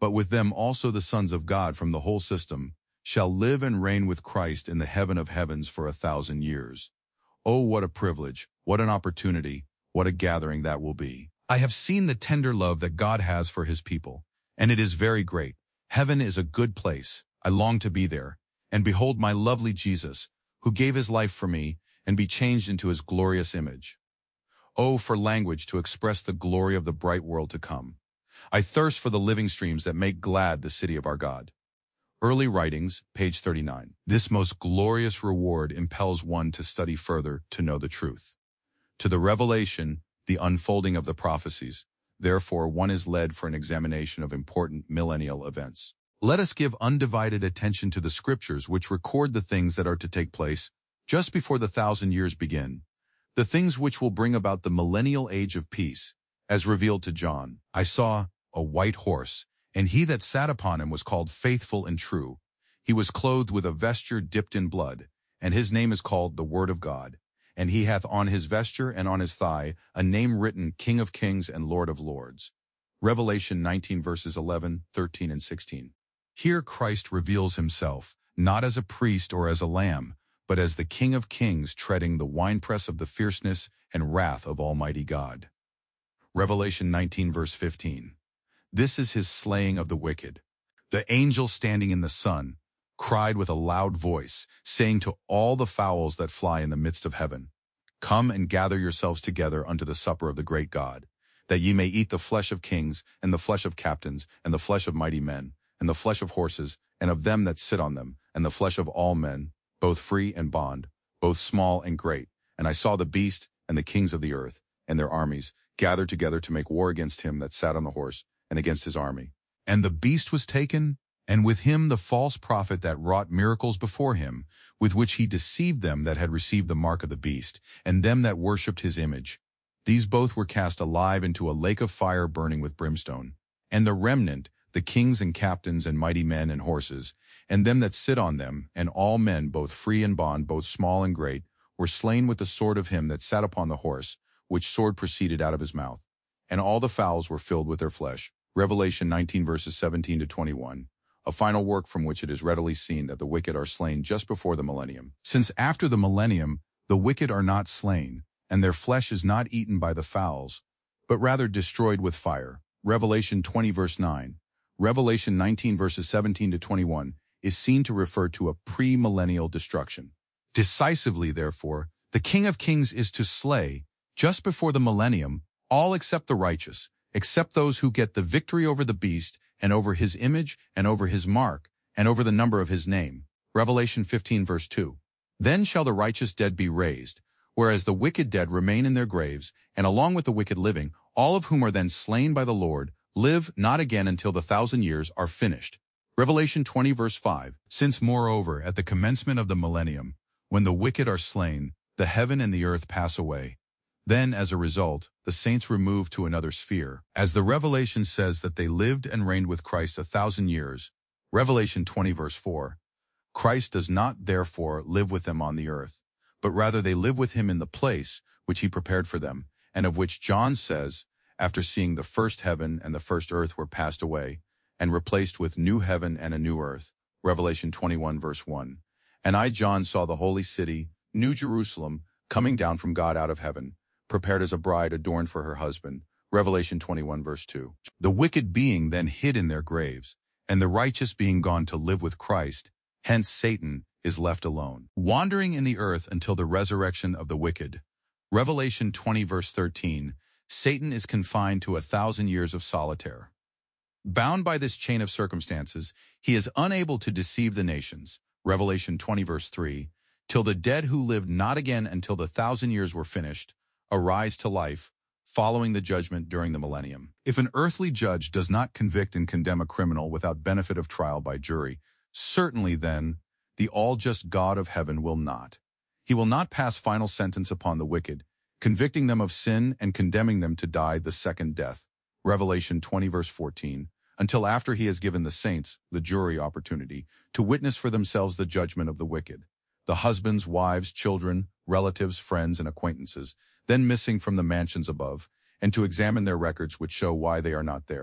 but with them also the sons of God from the whole system shall live and reign with Christ in the heaven of heavens for a thousand years. Oh, what a privilege, what an opportunity, what a gathering that will be. I have seen the tender love that God has for his people, and it is very great. Heaven is a good place. I long to be there, and behold my lovely Jesus, who gave his life for me, and be changed into his glorious image. Oh, for language to express the glory of the bright world to come. I thirst for the living streams that make glad the city of our God. Early Writings, page thirty-nine. This most glorious reward impels one to study further to know the truth. To the revelation, the unfolding of the prophecies, therefore one is led for an examination of important millennial events. Let us give undivided attention to the scriptures which record the things that are to take place just before the thousand years begin, the things which will bring about the millennial age of peace, as revealed to John. I saw a white horse, and he that sat upon him was called Faithful and True. He was clothed with a vesture dipped in blood, and his name is called the Word of God. And he hath on his vesture and on his thigh a name written, King of Kings and Lord of Lords. Revelation nineteen verses eleven, thirteen, and sixteen. Here Christ reveals himself, not as a priest or as a lamb, but as the King of Kings treading the winepress of the fierceness and wrath of Almighty God. Revelation nineteen verse fifteen. This is his slaying of the wicked. The angel standing in the sun cried with a loud voice, saying to all the fowls that fly in the midst of heaven, Come and gather yourselves together unto the supper of the great God, that ye may eat the flesh of kings, and the flesh of captains, and the flesh of mighty men, and the flesh of horses, and of them that sit on them, and the flesh of all men, both free and bond, both small and great. And I saw the beast and the kings of the earth, and their armies, gathered together to make war against him that sat on the horse, and against his army. And the beast was taken, and with him the false prophet that wrought miracles before him, with which he deceived them that had received the mark of the beast, and them that worshipped his image. These both were cast alive into a lake of fire burning with brimstone. And the remnant, the kings and captains and mighty men and horses, and them that sit on them, and all men, both free and bond, both small and great, were slain with the sword of him that sat upon the horse, which sword proceeded out of his mouth. And all the fowls were filled with their flesh. Revelation nineteen verses seventeen to twenty-one. A final work from which it is readily seen that the wicked are slain just before the millennium. Since after the millennium, the wicked are not slain, and their flesh is not eaten by the fowls, but rather destroyed with fire. Revelation twenty verse nine. Revelation nineteen verses seventeen to twenty-one is seen to refer to a pre-millennial destruction. Decisively, therefore, the King of Kings is to slay, just before the millennium, all except the righteous, except those who get the victory over the beast, and over his image, and over his mark, and over the number of his name. Revelation fifteen verse two. Then shall the righteous dead be raised, whereas the wicked dead remain in their graves, and along with the wicked living, all of whom are then slain by the Lord, live not again until the thousand years are finished. Revelation twenty verse five. Since moreover, at the commencement of the millennium, when the wicked are slain, the heaven and the earth pass away. Then, as a result, the saints remove to another sphere. As the Revelation says that they lived and reigned with Christ a thousand years, Revelation twenty verse four, Christ does not therefore live with them on the earth, but rather they live with him in the place which he prepared for them, and of which John says, after seeing the first heaven and the first earth were passed away, and replaced with new heaven and a new earth, Revelation twenty-one verse one. And I, John, saw the holy city, New Jerusalem, coming down from God out of heaven, prepared as a bride adorned for her husband, Revelation twenty-one verse two. The wicked being then hid in their graves, and the righteous being gone to live with Christ, hence Satan is left alone, wandering in the earth until the resurrection of the wicked. Revelation twenty verse thirteen, Satan is confined to a thousand years of solitaire. Bound by this chain of circumstances, he is unable to deceive the nations, Revelation twenty verse three, till the dead who lived not again until the thousand years were finished, arise to life, following the judgment during the millennium. If an earthly judge does not convict and condemn a criminal without benefit of trial by jury, certainly then the all-just God of heaven will not. He will not pass final sentence upon the wicked, convicting them of sin and condemning them to die the second death, Revelation twenty verse fourteen, until after he has given the saints, the jury, opportunity to witness for themselves the judgment of the wicked, the husbands, wives, children, relatives, friends, and acquaintances, then missing from the mansions above, and to examine their records which show why they are not there.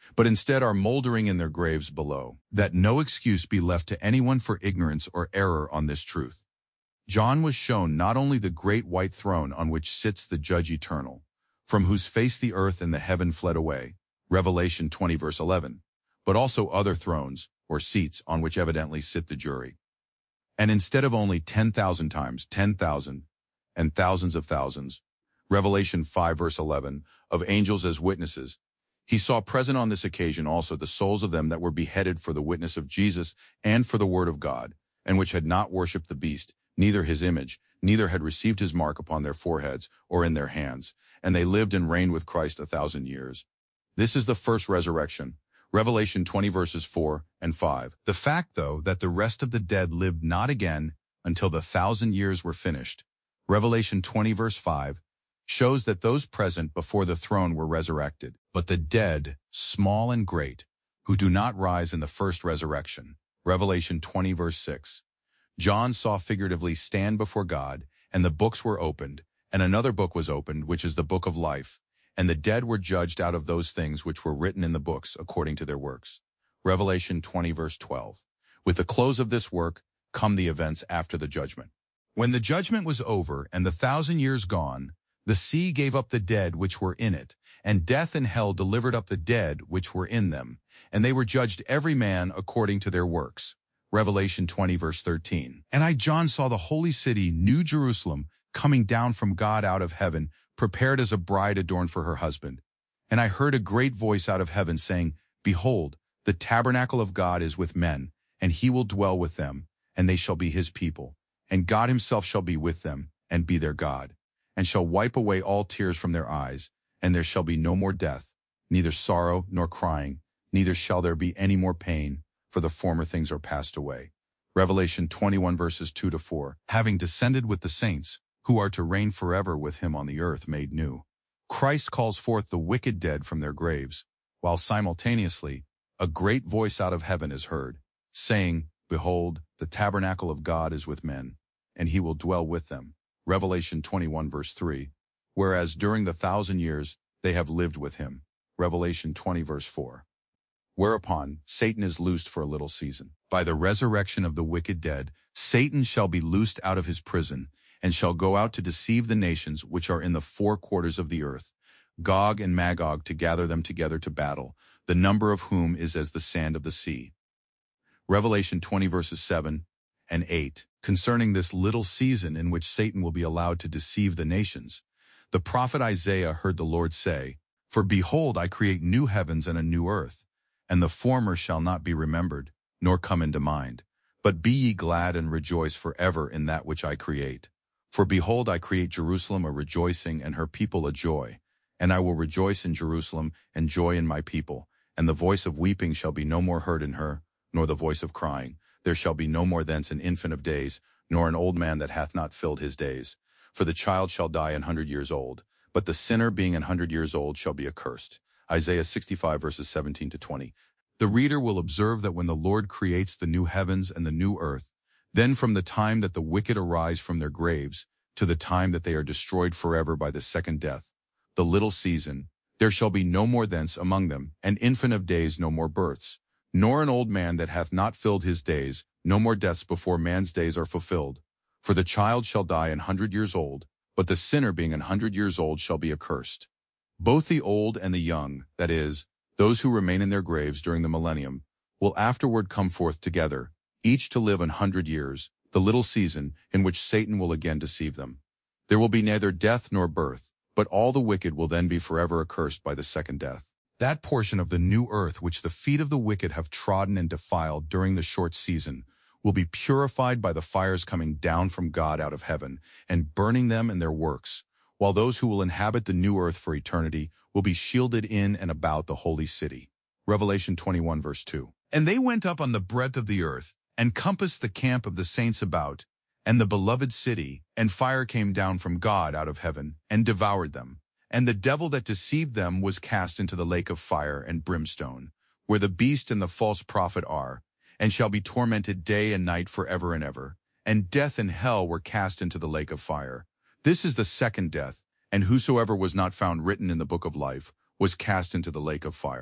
but instead are moldering in their graves below, that no excuse be left to anyone for ignorance or error on this truth. John was shown not only the great white throne on which sits the Judge eternal, from whose face the earth and the heaven fled away, Revelation twenty verse eleven, but also other thrones, or seats, on which evidently sit the jury. And instead of only ten thousand times ten thousand, and thousands of thousands, Revelation five verse eleven, of angels as witnesses, he saw present on this occasion also the souls of them that were beheaded for the witness of Jesus and for the word of God, and which had not worshipped the beast, neither his image, neither had received his mark upon their foreheads or in their hands, and they lived and reigned with Christ a thousand years. This is the first resurrection, Revelation twenty verses four and five. The fact, though, that the rest of the dead lived not again until the thousand years were finished, Revelation twenty verse five, shows that those present before the throne were resurrected, but the dead, small and great, who do not rise in the first resurrection, Revelation twenty verse six. John saw figuratively stand before God, and the books were opened, and another book was opened, which is the book of life, and the dead were judged out of those things which were written in the books according to their works. Revelation twenty verse twelve. With the close of this work come the events after the judgment. When the judgment was over and the thousand years gone, the sea gave up the dead which were in it, and death and hell delivered up the dead which were in them, and they were judged every man according to their works. Revelation twenty verse thirteen. And I, John, saw the holy city, New Jerusalem, coming down from God out of heaven, prepared as a bride adorned for her husband. And I heard a great voice out of heaven saying, Behold, the tabernacle of God is with men, and he will dwell with them, and they shall be his people. And God himself shall be with them, and be their God, and shall wipe away all tears from their eyes, and there shall be no more death, neither sorrow nor crying, neither shall there be any more pain, for the former things are passed away. Revelation twenty-one verses two to four. Having descended with the saints, who are to reign forever with him on the earth made new, Christ calls forth the wicked dead from their graves, while simultaneously a great voice out of heaven is heard, saying, Behold, the tabernacle of God is with men, and he will dwell with them. Revelation twenty-one verse three. Whereas during the thousand years they have lived with him. Revelation twenty verse four. Whereupon Satan is loosed for a little season. By the resurrection of the wicked dead, Satan shall be loosed out of his prison, and shall go out to deceive the nations which are in the four quarters of the earth, Gog and Magog, to gather them together to battle, the number of whom is as the sand of the sea. Revelation twenty verses seven and eight. Concerning this little season in which Satan will be allowed to deceive the nations, the prophet Isaiah heard the Lord say, For behold, I create new heavens and a new earth, and the former shall not be remembered, nor come into mind. But be ye glad and rejoice forever in that which I create. For behold, I create Jerusalem a rejoicing and her people a joy. And I will rejoice in Jerusalem and joy in my people. And the voice of weeping shall be no more heard in her, nor the voice of crying. There shall be no more thence an infant of days, nor an old man that hath not filled his days. For the child shall die an hundred years old, but the sinner being an hundred years old shall be accursed. Isaiah sixty-five verses seventeen to twenty. The reader will observe that when the Lord creates the new heavens and the new earth, then from the time that the wicked arise from their graves, to the time that they are destroyed forever by the second death, the little season, there shall be no more thence among them an infant of days, no more births, nor an old man that hath not filled his days, no more deaths before man's days are fulfilled. For the child shall die an hundred years old, but the sinner being an hundred years old shall be accursed. Both the old and the young, that is, those who remain in their graves during the millennium, will afterward come forth together, each to live an hundred years, the little season in which Satan will again deceive them. There will be neither death nor birth, but all the wicked will then be forever accursed by the second death. That portion of the new earth which the feet of the wicked have trodden and defiled during the short season will be purified by the fires coming down from God out of heaven and burning them and their works, while those who will inhabit the new earth for eternity will be shielded in and about the holy city. Revelation twenty-one verse two. And they went up on the breadth of the earth, and compassed the camp of the saints about, and the beloved city, and fire came down from God out of heaven, and devoured them. And the devil that deceived them was cast into the lake of fire and brimstone, where the beast and the false prophet are, and shall be tormented day and night forever and ever. And death and hell were cast into the lake of fire. This is the second death, and whosoever was not found written in the book of life was cast into the lake of fire.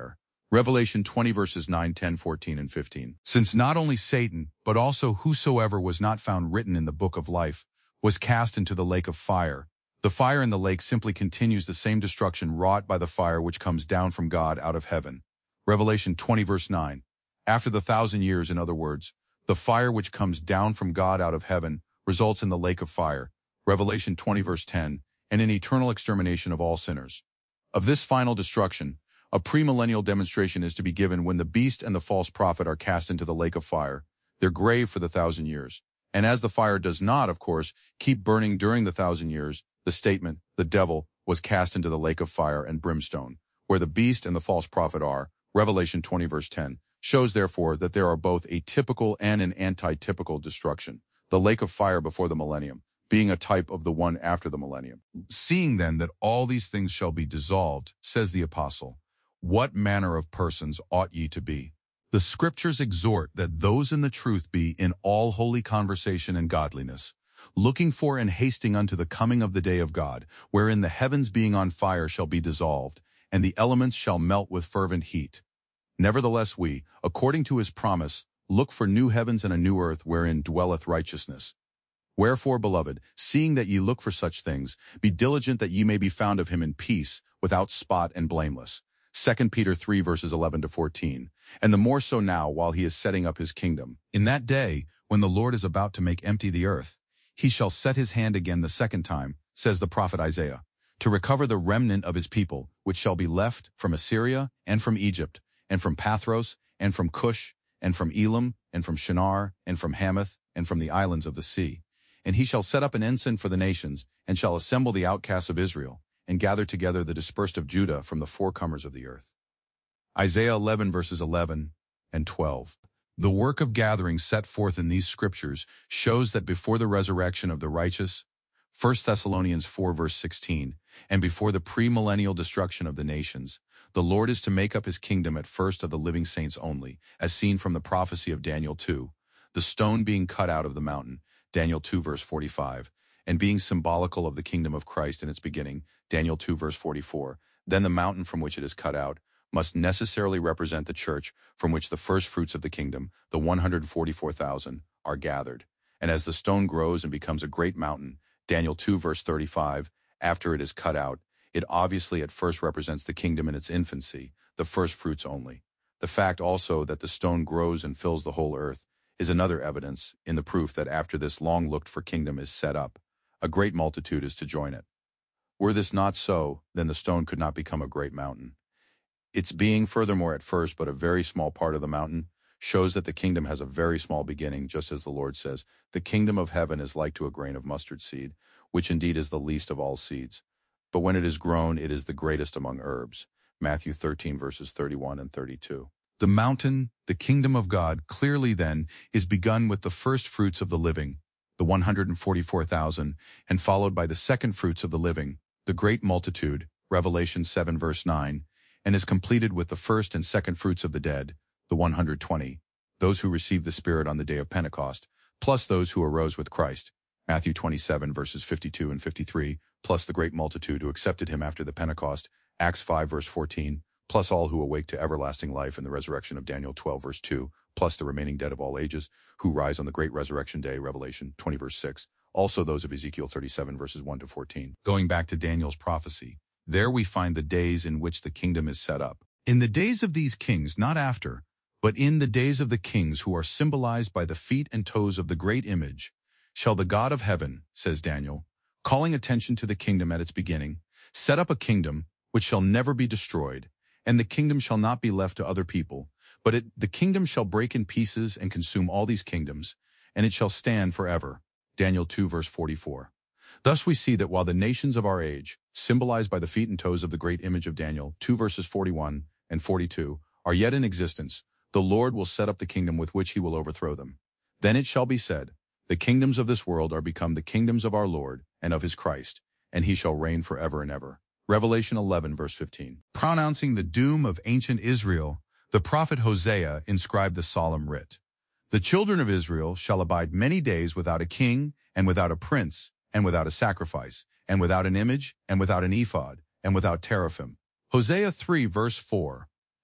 Revelation twenty verses nine, ten, fourteen, and fifteen. Since not only Satan, but also whosoever was not found written in the book of life, was cast into the lake of fire. The fire in the lake simply continues the same destruction wrought by the fire which comes down from God out of heaven. Revelation twenty verse nine. After the thousand years, in other words, the fire which comes down from God out of heaven results in the lake of fire. Revelation twenty verse ten, and an eternal extermination of all sinners. Of this final destruction, a premillennial demonstration is to be given when the beast and the false prophet are cast into the lake of fire, their grave for the thousand years. And as the fire does not, of course, keep burning during the thousand years, the statement, the devil, was cast into the lake of fire and brimstone, where the beast and the false prophet are, Revelation twenty verse ten, shows therefore that there are both a typical and an anti-typical destruction, the lake of fire before the millennium, being a type of the one after the millennium. Seeing then that all these things shall be dissolved, says the apostle, what manner of persons ought ye to be? The scriptures exhort that those in the truth be in all holy conversation and godliness, looking for and hasting unto the coming of the day of God, wherein the heavens being on fire shall be dissolved, and the elements shall melt with fervent heat. Nevertheless we, according to his promise, look for new heavens and a new earth wherein dwelleth righteousness. Wherefore, beloved, seeing that ye look for such things, be diligent that ye may be found of him in peace, without spot and blameless. Second Peter three verses eleven to fourteen, and the more so now while he is setting up his kingdom. In that day, when the Lord is about to make empty the earth, he shall set his hand again the second time, says the prophet Isaiah, to recover the remnant of his people, which shall be left from Assyria, and from Egypt, and from Pathros, and from Cush, and from Elam, and from Shinar, and from Hamath, and from the islands of the sea. And he shall set up an ensign for the nations, and shall assemble the outcasts of Israel, and gather together the dispersed of Judah from the four corners of the earth. Isaiah eleven verses eleven and twelve. The work of gathering set forth in these scriptures shows that before the resurrection of the righteous, First Thessalonians four verse sixteen, and before the premillennial destruction of the nations, the Lord is to make up his kingdom at first of the living saints only, as seen from the prophecy of Daniel two, the stone being cut out of the mountain, Daniel two verse forty-five, and being symbolical of the kingdom of Christ in its beginning, Daniel two verse forty-four, then the mountain from which it is cut out must necessarily represent the church from which the first fruits of the kingdom, the one hundred forty-four thousand, are gathered. And as the stone grows and becomes a great mountain, Daniel two verse thirty-five, after it is cut out, it obviously at first represents the kingdom in its infancy, the first fruits only. The fact also that the stone grows and fills the whole earth is another evidence in the proof that after this long-looked-for kingdom is set up, a great multitude is to join it. Were this not so, then the stone could not become a great mountain. Its being furthermore at first but a very small part of the mountain shows that the kingdom has a very small beginning, just as the Lord says, the kingdom of heaven is like to a grain of mustard seed, which indeed is the least of all seeds. But when it is grown, it is the greatest among herbs. Matthew thirteen verses thirty-one and thirty-two. The mountain, the kingdom of God, clearly then is begun with the first fruits of the living, the one hundred forty-four thousand, and followed by the second fruits of the living, the great multitude, Revelation seven verse nine, and is completed with the first and second fruits of the dead, the one hundred twenty, those who received the Spirit on the day of Pentecost, plus those who arose with Christ, Matthew twenty-seven verses fifty-two and fifty-three, plus the great multitude who accepted him after the Pentecost, Acts five verse fourteen, plus all who awake to everlasting life in the resurrection of Daniel twelve verse two, plus the remaining dead of all ages, who rise on the great resurrection day, Revelation twenty verse six, also those of Ezekiel thirty-seven verses one to fourteen. Going back to Daniel's prophecy, there we find the days in which the kingdom is set up. In the days of these kings, not after, but in the days of the kings who are symbolized by the feet and toes of the great image, shall the God of heaven, says Daniel, calling attention to the kingdom at its beginning, set up a kingdom which shall never be destroyed, and the kingdom shall not be left to other people, but it, the kingdom shall break in pieces and consume all these kingdoms, and it shall stand forever. Daniel two verse forty-four. Thus we see that while the nations of our age, symbolized by the feet and toes of the great image of Daniel, two verses forty-one and forty-two, are yet in existence, the Lord will set up the kingdom with which he will overthrow them. Then it shall be said, the kingdoms of this world are become the kingdoms of our Lord and of his Christ, and he shall reign forever and ever. Revelation eleven verse fifteen. Pronouncing the doom of ancient Israel, the prophet Hosea inscribed the solemn writ. The children of Israel shall abide many days without a king, and without a prince, and without a sacrifice, and without an image, and without an ephod, and without teraphim. Hosea three verse four.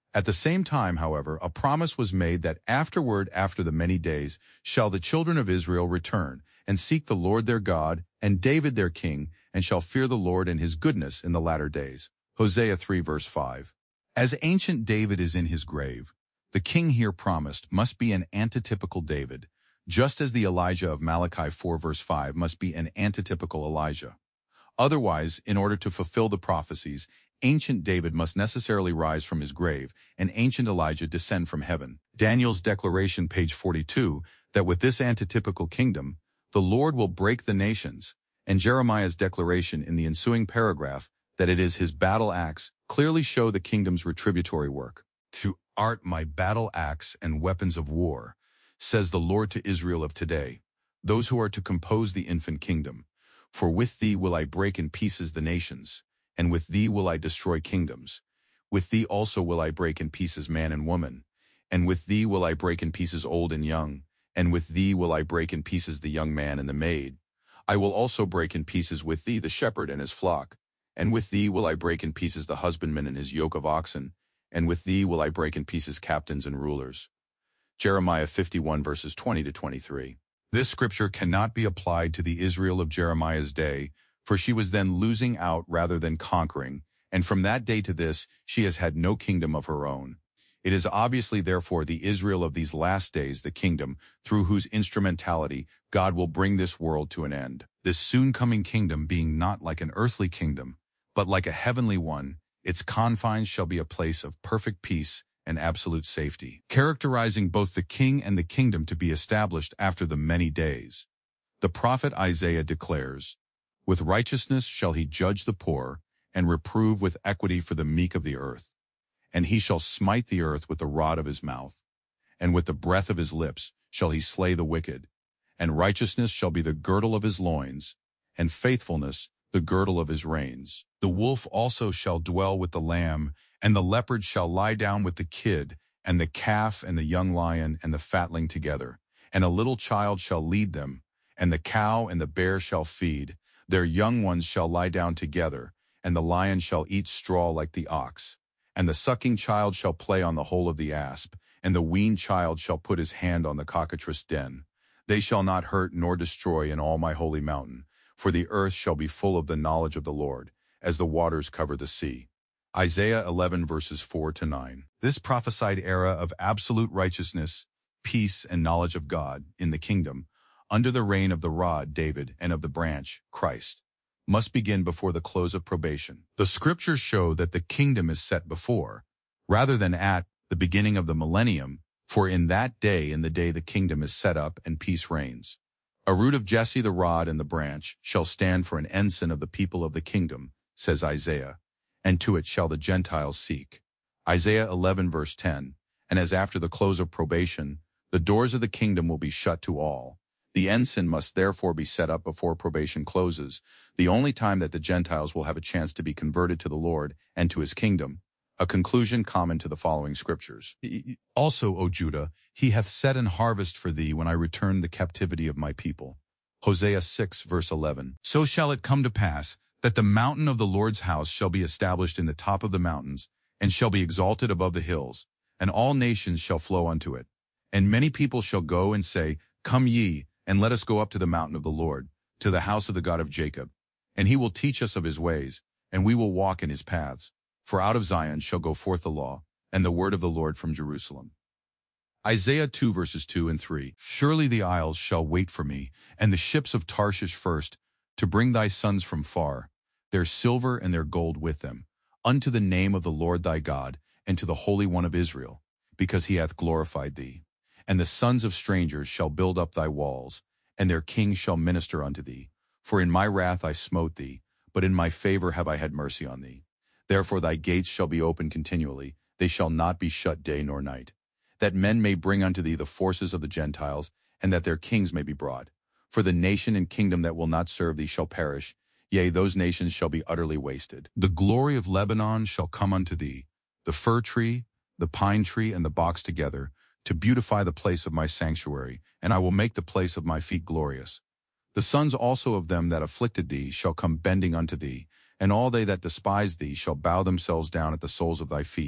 At the same time, however, a promise was made that afterward, after the many days, shall the children of Israel return, and seek the Lord their God, and David their king, and shall fear the Lord and his goodness in the latter days. Hosea three verse five. As ancient David is in his grave, the king here promised must be an antitypical David, just as the Elijah of Malachi four verse five must be an antitypical Elijah. Otherwise, in order to fulfill the prophecies, ancient David must necessarily rise from his grave, and ancient Elijah descend from heaven. Daniel's declaration, page forty-two, that with this antitypical kingdom, the Lord will break the nations, and Jeremiah's declaration in the ensuing paragraph that it is his battle axe, clearly show the kingdom's retributory work. To art my battle axe and weapons of war, says the Lord to Israel of today, those who are to compose the infant kingdom. For with thee will I break in pieces the nations, and with thee will I destroy kingdoms. With thee also will I break in pieces man and woman, and with thee will I break in pieces old and young, and with thee will I break in pieces the young man and the maid. I will also break in pieces with thee the shepherd and his flock, and with thee will I break in pieces the husbandman and his yoke of oxen, and with thee will I break in pieces captains and rulers. Jeremiah fifty-one verses twenty to twenty-three. This scripture cannot be applied to the Israel of Jeremiah's day, for she was then losing out rather than conquering, and from that day to this, she has had no kingdom of her own. It is obviously therefore the Israel of these last days, the kingdom, through whose instrumentality God will bring this world to an end. This soon-coming kingdom being not like an earthly kingdom, but like a heavenly one, its confines shall be a place of perfect peace and absolute safety, characterizing both the king and the kingdom to be established after the many days. The prophet Isaiah declares, with righteousness shall he judge the poor, and reprove with equity for the meek of the earth. And he shall smite the earth with the rod of his mouth, and with the breath of his lips shall he slay the wicked. And righteousness shall be the girdle of his loins, and faithfulness the girdle of his reins. The wolf also shall dwell with the lamb, and the leopard shall lie down with the kid, and the calf and the young lion and the fatling together. And a little child shall lead them, and the cow and the bear shall feed. Their young ones shall lie down together, and the lion shall eat straw like the ox. And the sucking child shall play on the hole of the asp, and the weaned child shall put his hand on the cockatrice den. They shall not hurt nor destroy in all my holy mountain, for the earth shall be full of the knowledge of the Lord, as the waters cover the sea. Isaiah eleven verses four to nine. This prophesied era of absolute righteousness, peace, and knowledge of God in the kingdom, under the reign of the rod, David, and of the branch, Christ, must begin before the close of probation. The scriptures show that the kingdom is set before, rather than at, the beginning of the millennium, for in that day in the day the kingdom is set up and peace reigns. A root of Jesse the rod and the branch shall stand for an ensign of the people of the kingdom, says Isaiah, and to it shall the Gentiles seek. Isaiah eleven verse ten, and as after the close of probation, the doors of the kingdom will be shut to all. The ensign must therefore be set up before probation closes, the only time that the Gentiles will have a chance to be converted to the Lord and to his kingdom, a conclusion common to the following scriptures. Also, O Judah, he hath set an harvest for thee when I return the captivity of my people. Hosea six verse eleven. So shall it come to pass that the mountain of the Lord's house shall be established in the top of the mountains, and shall be exalted above the hills, and all nations shall flow unto it. And many people shall go and say, Come ye, and let us go up to the mountain of the Lord, to the house of the God of Jacob. And he will teach us of his ways, and we will walk in his paths. For out of Zion shall go forth the law, and the word of the Lord from Jerusalem. Isaiah two verses two and three. Surely the isles shall wait for me, and the ships of Tarshish first, to bring thy sons from far, their silver and their gold with them, unto the name of the Lord thy God, and to the Holy One of Israel, because he hath glorified thee. And the sons of strangers shall build up thy walls, and their kings shall minister unto thee. For in my wrath I smote thee, but in my favor have I had mercy on thee. Therefore thy gates shall be open continually, they shall not be shut day nor night, that men may bring unto thee the forces of the Gentiles, and that their kings may be brought. For the nation and kingdom that will not serve thee shall perish, yea, those nations shall be utterly wasted. The glory of Lebanon shall come unto thee, the fir tree, the pine tree, and the box together, to beautify the place of my sanctuary, and I will make the place of my feet glorious. The sons also of them that afflicted thee shall come bending unto thee, and all they that despise thee shall bow themselves down at the soles of thy feet,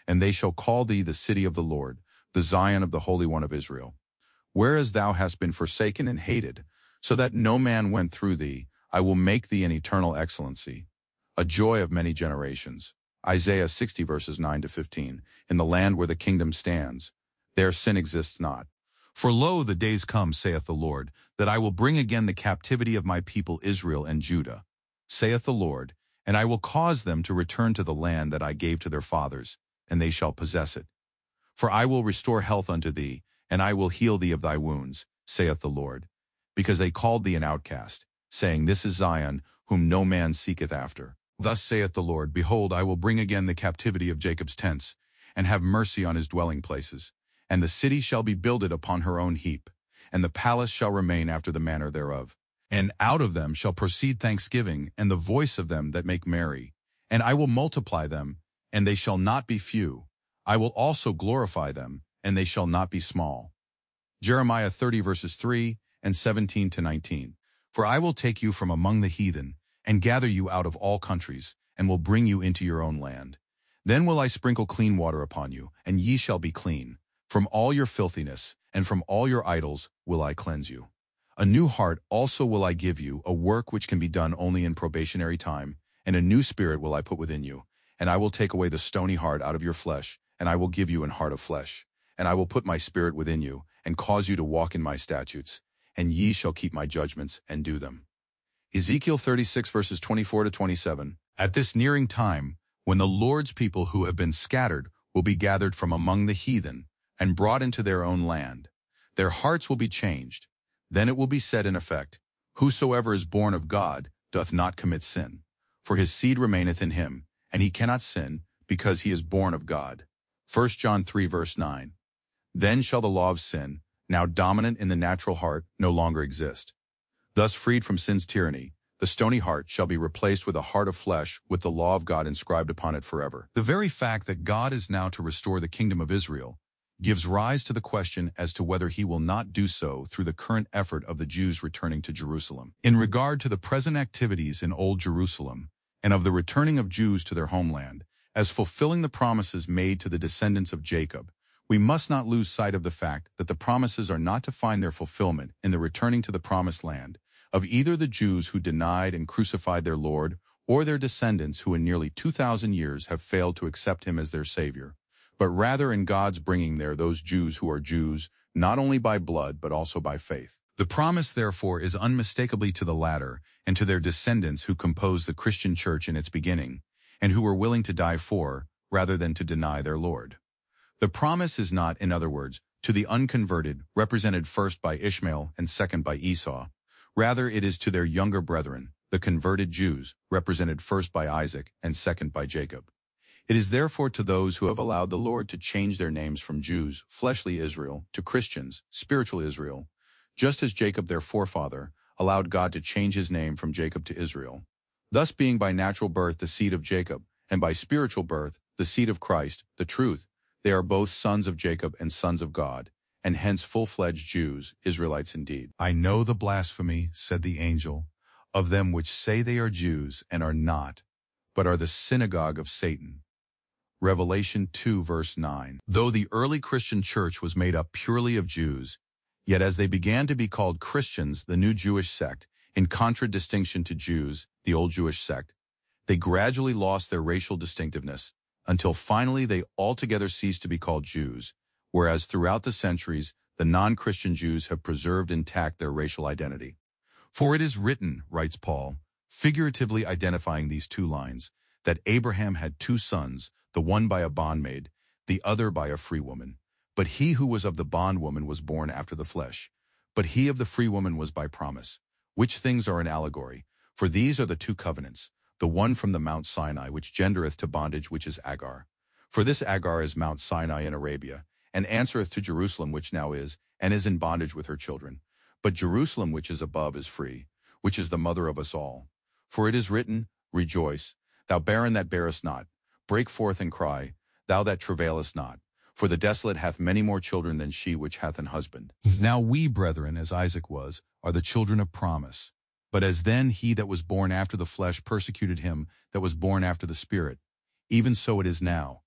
and they shall call thee the city of the Lord, the Zion of the Holy One of Israel. Whereas thou hast been forsaken and hated, so that no man went through thee, I will make thee an eternal excellency, a joy of many generations. Isaiah sixty verses nine to fifteen, in the land where the kingdom stands, there sin exists not. For lo, the days come, saith the Lord, that I will bring again the captivity of my people Israel and Judah, saith the Lord, and I will cause them to return to the land that I gave to their fathers, and they shall possess it. For I will restore health unto thee, and I will heal thee of thy wounds, saith the Lord, because they called thee an outcast, saying, This is Zion, whom no man seeketh after. Thus saith the Lord, Behold, I will bring again the captivity of Jacob's tents, and have mercy on his dwelling places. And the city shall be builded upon her own heap, and the palace shall remain after the manner thereof. And out of them shall proceed thanksgiving, and the voice of them that make merry. And I will multiply them, and they shall not be few. I will also glorify them, and they shall not be small. Jeremiah thirty verses three and seventeen to nineteen. For I will take you from among the heathen, and gather you out of all countries, and will bring you into your own land. Then will I sprinkle clean water upon you, and ye shall be clean. From all your filthiness, and from all your idols will I cleanse you. A new heart also will I give you, a work which can be done only in probationary time, and a new spirit will I put within you. And I will take away the stony heart out of your flesh, and I will give you an heart of flesh. And I will put my spirit within you, and cause you to walk in my statutes, and ye shall keep my judgments and do them. Ezekiel thirty-six verses twenty-four to twenty-seven. At this nearing time, when the Lord's people who have been scattered will be gathered from among the heathen, and brought into their own land, their hearts will be changed. Then it will be said in effect, Whosoever is born of God doth not commit sin, for his seed remaineth in him, and he cannot sin, because he is born of God. First John three verse nine. Then shall the law of sin, now dominant in the natural heart, no longer exist. Thus freed from sin's tyranny, the stony heart shall be replaced with a heart of flesh, with the law of God inscribed upon it forever. The very fact that God is now to restore the kingdom of Israel gives rise to the question as to whether he will not do so through the current effort of the Jews returning to Jerusalem. In regard to the present activities in Old Jerusalem, and of the returning of Jews to their homeland, as fulfilling the promises made to the descendants of Jacob, we must not lose sight of the fact that the promises are not to find their fulfillment in the returning to the promised land of either the Jews who denied and crucified their Lord, or their descendants who in nearly two thousand years have failed to accept him as their Savior, but rather in God's bringing there those Jews who are Jews, not only by blood but also by faith. The promise, therefore, is unmistakably to the latter and to their descendants who composed the Christian church in its beginning, and who were willing to die for, rather than to deny their Lord. The promise is not, in other words, to the unconverted, represented first by Ishmael and second by Esau. Rather, it is to their younger brethren, the converted Jews, represented first by Isaac and second by Jacob. It is therefore to those who have allowed the Lord to change their names from Jews, fleshly Israel, to Christians, spiritual Israel, just as Jacob their forefather allowed God to change his name from Jacob to Israel, thus being by natural birth the seed of Jacob, and by spiritual birth the seed of Christ, the truth. They are both sons of Jacob and sons of God, and hence full-fledged Jews, Israelites indeed. I know the blasphemy, said the angel, of them which say they are Jews and are not, but are the synagogue of Satan. Revelation two verse nine. Though the early Christian church was made up purely of Jews, yet as they began to be called Christians, the new Jewish sect, in contradistinction to Jews, the old Jewish sect, they gradually lost their racial distinctiveness, until finally they altogether ceased to be called Jews, whereas throughout the centuries, the non-Christian Jews have preserved intact their racial identity. For it is written, writes Paul, figuratively identifying these two lines, that Abraham had two sons, the one by a bondmaid, the other by a free woman. But he who was of the bondwoman was born after the flesh, but he of the free woman was by promise, which things are an allegory. For these are the two covenants, the one from the Mount Sinai, which gendereth to bondage, which is Agar. For this Agar is Mount Sinai in Arabia, and answereth to Jerusalem, which now is, and is in bondage with her children. But Jerusalem which is above is free, which is the mother of us all. For it is written, Rejoice, thou barren that bearest not, break forth and cry, thou that travailest not. For the desolate hath many more children than she which hath an husband. Now we, brethren, as Isaac was, are the children of promise. But as then he that was born after the flesh persecuted him that was born after the Spirit, even so it is now.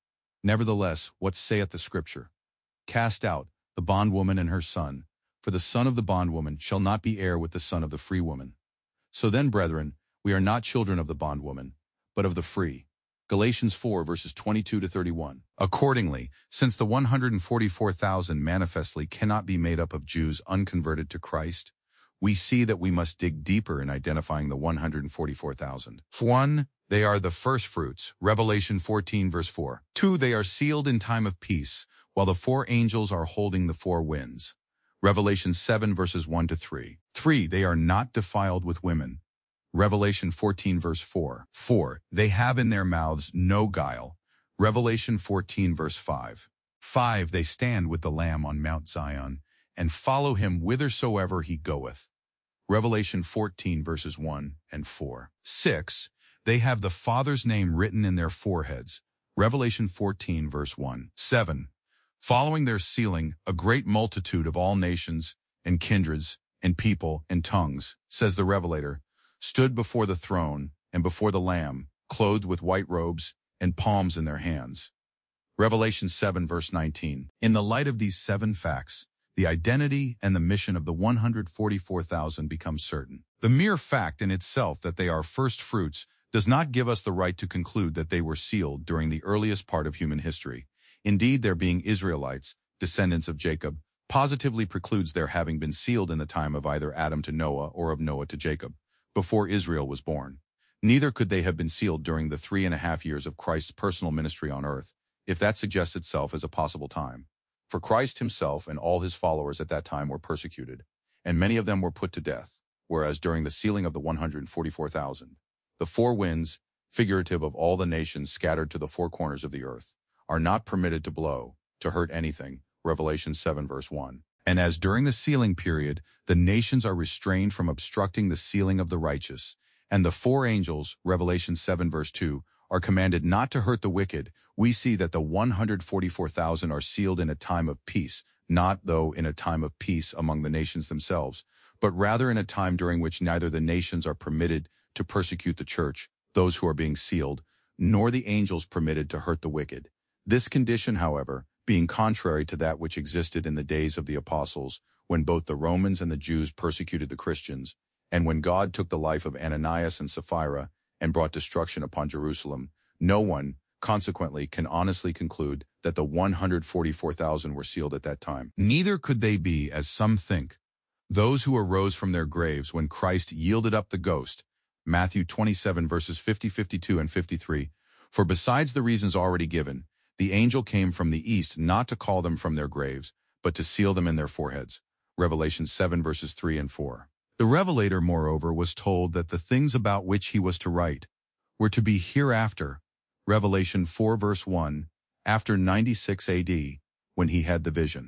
Nevertheless, what saith the Scripture? Cast out the bondwoman and her son, for the son of the bondwoman shall not be heir with the son of the free woman. So then, brethren, we are not children of the bondwoman, but of the free. Galatians four, verses twenty-two to thirty-one. Accordingly, since the one hundred forty-four thousand manifestly cannot be made up of Jews unconverted to Christ, we see that we must dig deeper in identifying the one hundred forty-four thousand. One, they are the firstfruits, Revelation fourteen, verse four. Two, they are sealed in time of peace, while the four angels are holding the four winds, Revelation seven, verses one to three. Three, they are not defiled with women, Revelation fourteen, verse four. Four, they have in their mouths no guile, Revelation fourteen, verse five. Five, they stand with the Lamb on Mount Zion, and follow him whithersoever he goeth, Revelation fourteen, verses one and four. Six, they have the Father's name written in their foreheads, Revelation fourteen, verse one. Seven, following their sealing, a great multitude of all nations and kindreds and people and tongues, says the Revelator, stood before the throne and before the Lamb, clothed with white robes and palms in their hands. Revelation seven, verse nineteen. In the light of these seven facts, the identity and the mission of the one hundred forty-four thousand become certain. The mere fact in itself that they are first fruits does not give us the right to conclude that they were sealed during the earliest part of human history. Indeed, their being Israelites, descendants of Jacob, positively precludes their having been sealed in the time of either Adam to Noah or of Noah to Jacob, before Israel was born. Neither could they have been sealed during the three and a half years of Christ's personal ministry on earth, if that suggests itself as a possible time. For Christ himself and all his followers at that time were persecuted, and many of them were put to death, whereas during the sealing of the one hundred forty-four thousand, the four winds, figurative of all the nations scattered to the four corners of the earth, are not permitted to blow, to hurt anything, Revelation seven, verse one. And as during the sealing period, the nations are restrained from obstructing the sealing of the righteous, and the four angels, Revelation seven, verse two, are commanded not to hurt the wicked, we see that the one hundred forty-four thousand are sealed in a time of peace, not, though, in a time of peace among the nations themselves, but rather in a time during which neither the nations are permitted to persecute the church, those who are being sealed, nor the angels permitted to hurt the wicked. This condition, however, being contrary to that which existed in the days of the apostles, when both the Romans and the Jews persecuted the Christians, and when God took the life of Ananias and Sapphira and brought destruction upon Jerusalem, no one, consequently, can honestly conclude that the one hundred forty-four thousand were sealed at that time. Neither could they be, as some think, those who arose from their graves when Christ yielded up the ghost, Matthew twenty-seven, verses fifty, fifty-two, and fifty-three, for besides the reasons already given, the angel came from the east not to call them from their graves, but to seal them in their foreheads, Revelation seven, verses three and four. The Revelator, moreover, was told that the things about which he was to write were to be hereafter, Revelation four, verse one, after ninety-six A D, when he had the vision.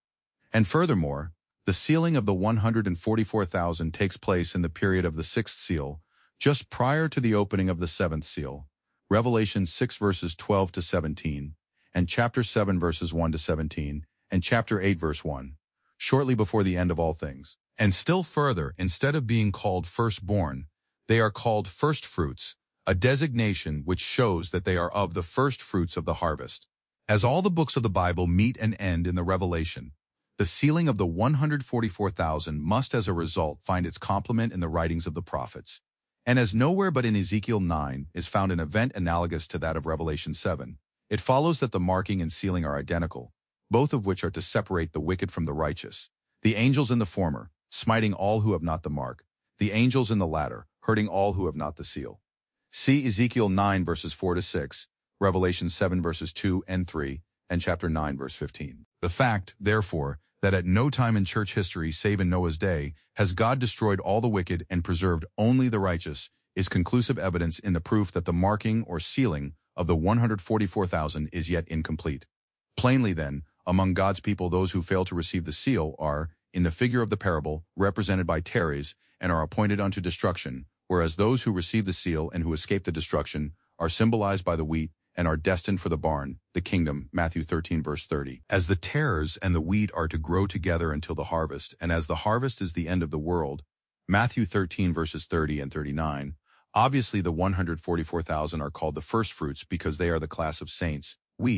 And furthermore, the sealing of the one hundred forty-four thousand takes place in the period of the sixth seal, just prior to the opening of the seventh seal, Revelation six, verses twelve to seventeen, and chapter seven, verses one to seventeen, and chapter eight, verse one, shortly before the end of all things. And still further, instead of being called firstborn, they are called firstfruits, a designation which shows that they are of the first fruits of the harvest. As all the books of the Bible meet and end in the Revelation, the sealing of the one hundred forty-four thousand must as a result find its complement in the writings of the prophets. And as nowhere but in Ezekiel nine is found an event analogous to that of Revelation seven, it follows that the marking and sealing are identical, both of which are to separate the wicked from the righteous. The angels in the former, smiting all who have not the mark, the angels in the latter, hurting all who have not the seal. See Ezekiel nine, verses four to six, Revelation seven, verses two and three, and chapter nine, verse fifteen. The fact, therefore, that at no time in church history save in Noah's day has God destroyed all the wicked and preserved only the righteous is conclusive evidence in the proof that the marking or sealing of the one hundred forty-four thousand is yet incomplete. Plainly then, among God's people those who fail to receive the seal are, in the figure of the parable, represented by tares, and are appointed unto destruction, whereas those who receive the seal and who escape the destruction are symbolized by the wheat and are destined for the barn, the kingdom, Matthew thirteen, verse thirty. As the tares and the wheat are to grow together until the harvest, and as the harvest is the end of the world, Matthew thirteen, verses thirty and thirty-nine, obviously the one hundred forty-four thousand are called the firstfruits because they are the class of saints, wheat,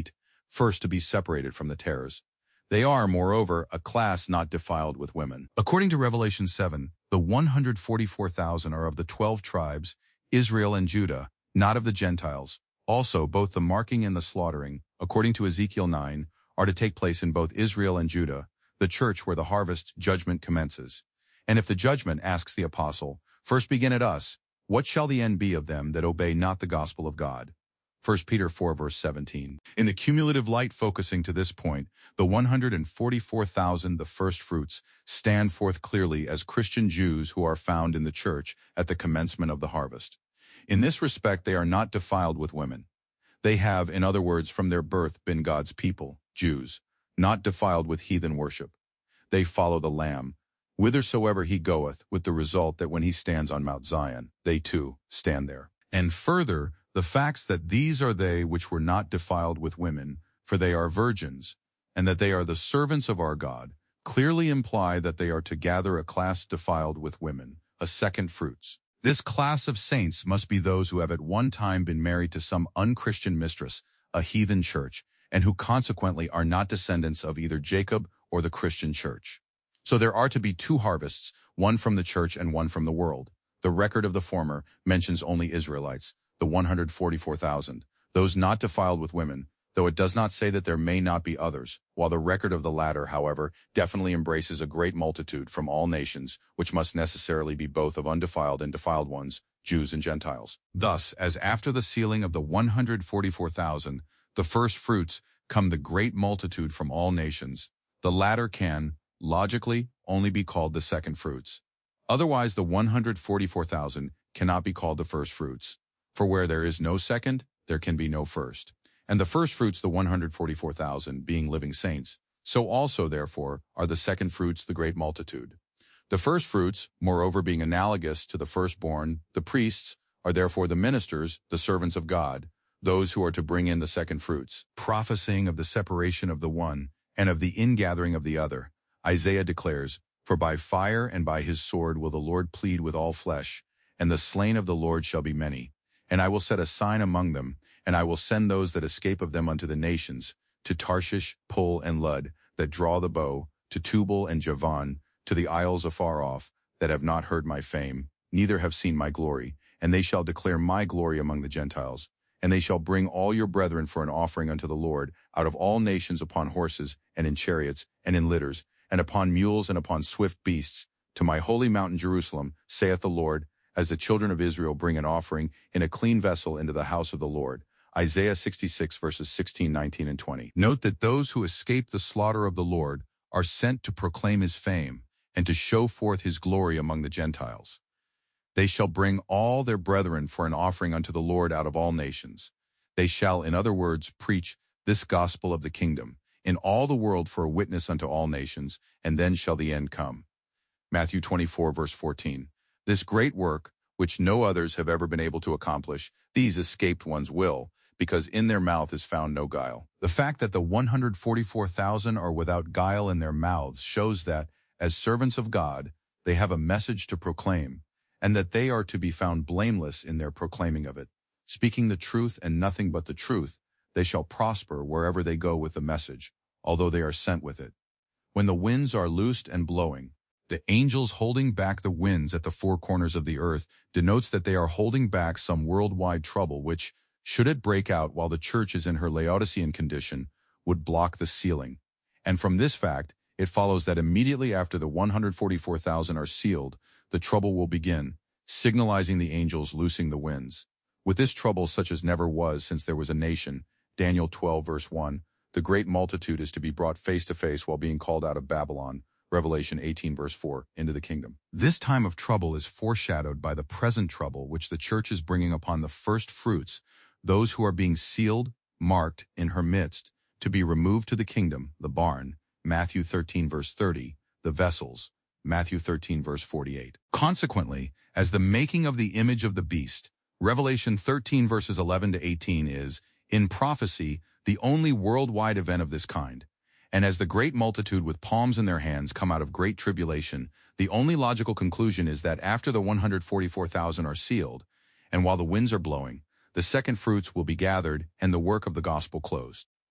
first to be separated from the tares. They are, moreover, a class not defiled with women. According to Revelation seven, the one hundred forty-four thousand are of the twelve tribes, Israel and Judah, not of the Gentiles. Also, both the marking and the slaughtering, according to Ezekiel nine, are to take place in both Israel and Judah, the church where the harvest judgment commences. And if the judgment, asks the apostle, first begin at us, what shall the end be of them that obey not the gospel of God? First Peter four verse seventeen. In the cumulative light focusing to this point, the one hundred forty-four thousand, the first fruits, stand forth clearly as Christian Jews who are found in the church at the commencement of the harvest. In this respect, they are not defiled with women. They have, in other words, from their birth been God's people, Jews, not defiled with heathen worship. They follow the Lamb, whithersoever he goeth, with the result that when he stands on Mount Zion, they too stand there. And further, the facts that these are they which were not defiled with women, for they are virgins, and that they are the servants of our God, clearly imply that they are to gather a class defiled with women, a second fruits. This class of saints must be those who have at one time been married to some unchristian mistress, a heathen church, and who consequently are not descendants of either Jacob or the Christian church. So there are to be two harvests, one from the church and one from the world. The record of the former mentions only Israelites, the one hundred forty-four thousand, those not defiled with women, though it does not say that there may not be others, while the record of the latter, however, definitely embraces a great multitude from all nations, which must necessarily be both of undefiled and defiled ones, Jews and Gentiles. Thus, as after the sealing of the one hundred forty-four thousand, the first fruits, come the great multitude from all nations, the latter can, logically, only be called the second fruits. Otherwise, the one hundred forty-four thousand cannot be called the first fruits. For where there is no second, there can be no first. And the first fruits, the one hundred forty-four thousand, being living saints, so also, therefore, are the second fruits the great multitude. The first fruits, moreover, being analogous to the firstborn, the priests, are therefore the ministers, the servants of God, those who are to bring in the second fruits, prophesying of the separation of the one and of the ingathering of the other. Isaiah declares, "For by fire and by his sword will the Lord plead with all flesh, and the slain of the Lord shall be many. And I will set a sign among them, and I will send those that escape of them unto the nations, to Tarshish, Pul, and Lud, that draw the bow, to Tubal and Javan, to the isles afar off, that have not heard my fame, neither have seen my glory, and they shall declare my glory among the Gentiles. And they shall bring all your brethren for an offering unto the Lord, out of all nations upon horses, and in chariots, and in litters, and upon mules, and upon swift beasts, to my holy mountain Jerusalem, saith the Lord, as the children of Israel bring an offering in a clean vessel into the house of the Lord." Isaiah sixty-six verses sixteen, nineteen, and twenty. Note that those who escape the slaughter of the Lord are sent to proclaim his fame and to show forth his glory among the Gentiles. They shall bring all their brethren for an offering unto the Lord out of all nations. They shall, in other words, preach this gospel of the kingdom in all the world for a witness unto all nations, and then shall the end come. Matthew twenty-four verse fourteen. This great work, which no others have ever been able to accomplish, these escaped ones will, because in their mouth is found no guile. The fact that the one hundred forty-four thousand are without guile in their mouths shows that, as servants of God, they have a message to proclaim, and that they are to be found blameless in their proclaiming of it. Speaking the truth and nothing but the truth, they shall prosper wherever they go with the message, although they are sent with it. When the winds are loosed and blowing, the angels holding back the winds at the four corners of the earth denotes that they are holding back some worldwide trouble which, should it break out while the church is in her Laodicean condition, would block the sealing. And from this fact, it follows that immediately after the one hundred forty-four thousand are sealed, the trouble will begin, signalizing the angels loosing the winds. With this trouble such as never was since there was a nation, Daniel twelve verse one, the great multitude is to be brought face to face while being called out of Babylon, Revelation eighteen verse four, into the kingdom. This time of trouble is foreshadowed by the present trouble which the church is bringing upon the first fruits, those who are being sealed, marked, in her midst, to be removed to the kingdom, the barn, Matthew thirteen verse thirty, the vessels, Matthew thirteen verse forty-eight. Consequently, as the making of the image of the beast, Revelation thirteen verses eleven to eighteen is, in prophecy, the only worldwide event of this kind. And as the great multitude with palms in their hands come out of great tribulation, the only logical conclusion is that after the one hundred forty-four thousand are sealed, and while the winds are blowing, the second fruits will be gathered and the work of the gospel closed.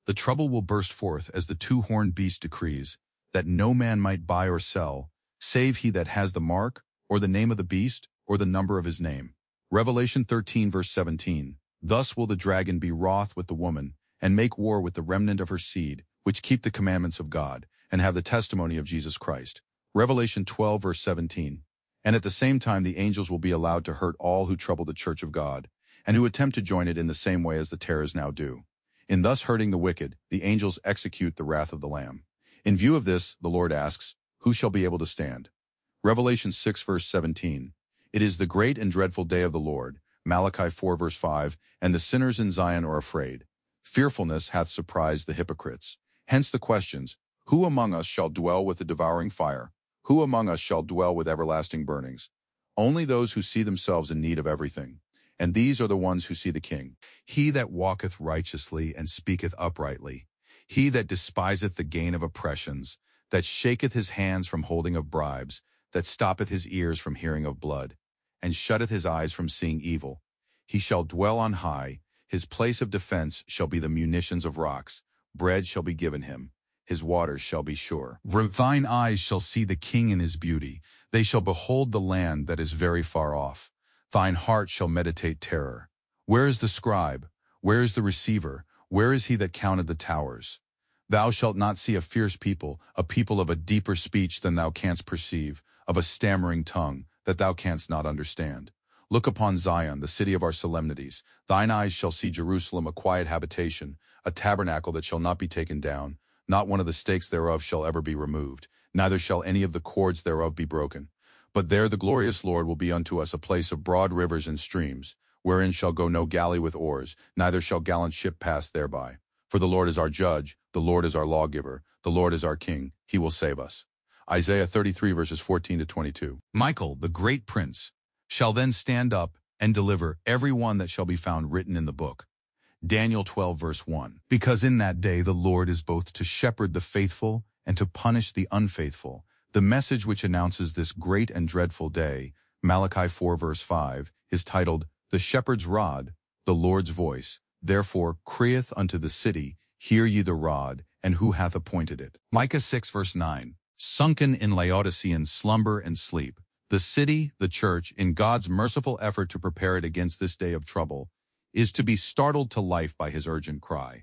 The trouble will burst forth as the two-horned beast decrees, that no man might buy or sell, save he that has the mark, or the name of the beast, or the number of his name. Revelation thirteen verse seventeen. Thus will the dragon be wroth with the woman, and make war with the remnant of her seed, which keep the commandments of God, and have the testimony of Jesus Christ. Revelation twelve verse seventeen. And at the same time the angels will be allowed to hurt all who trouble the church of God, and who attempt to join it in the same way as the terrors now do. In thus hurting the wicked, the angels execute the wrath of the Lamb. In view of this, the Lord asks, who shall be able to stand? Revelation six verse seventeen. It is the great and dreadful day of the Lord. Malachi four verse five. And the sinners in Zion are afraid. Fearfulness hath surprised the hypocrites. Hence the questions, who among us shall dwell with the devouring fire? Who among us shall dwell with everlasting burnings? Only those who see themselves in need of everything. And these are the ones who see the King. He that walketh righteously and speaketh uprightly. He that despiseth the gain of oppressions, that shaketh his hands from holding of bribes, that stoppeth his ears from hearing of blood, and shutteth his eyes from seeing evil. He shall dwell on high. His place of defense shall be the munitions of rocks. Bread shall be given him. His waters shall be sure. For thine eyes shall see the King in his beauty. They shall behold the land that is very far off. Thine heart shall meditate terror. Where is the scribe? Where is the receiver? Where is he that counted the towers? Thou shalt not see a fierce people, a people of a deeper speech than thou canst perceive, of a stammering tongue, that thou canst not understand. Look upon Zion, the city of our solemnities. Thine eyes shall see Jerusalem, a quiet habitation, a tabernacle that shall not be taken down. Not one of the stakes thereof shall ever be removed, neither shall any of the cords thereof be broken. But there the glorious Lord will be unto us a place of broad rivers and streams, wherein shall go no galley with oars, neither shall gallant ship pass thereby. For the Lord is our judge, the Lord is our lawgiver, the Lord is our king, he will save us. Isaiah thirty-three verses fourteen to twenty-two. Michael, the great prince, shall then stand up and deliver every one that shall be found written in the book. Daniel twelve verse one. Because in that day the Lord is both to shepherd the faithful and to punish the unfaithful. The message which announces this great and dreadful day, Malachi four verse five, is titled, The Shepherd's Rod, the Lord's Voice. Therefore crieth unto the city, Hear ye the rod, and who hath appointed it? Micah six verse nine. Sunken in Laodicean slumber and sleep, the city, the church, in God's merciful effort to prepare it against this day of trouble, is to be startled to life by his urgent cry.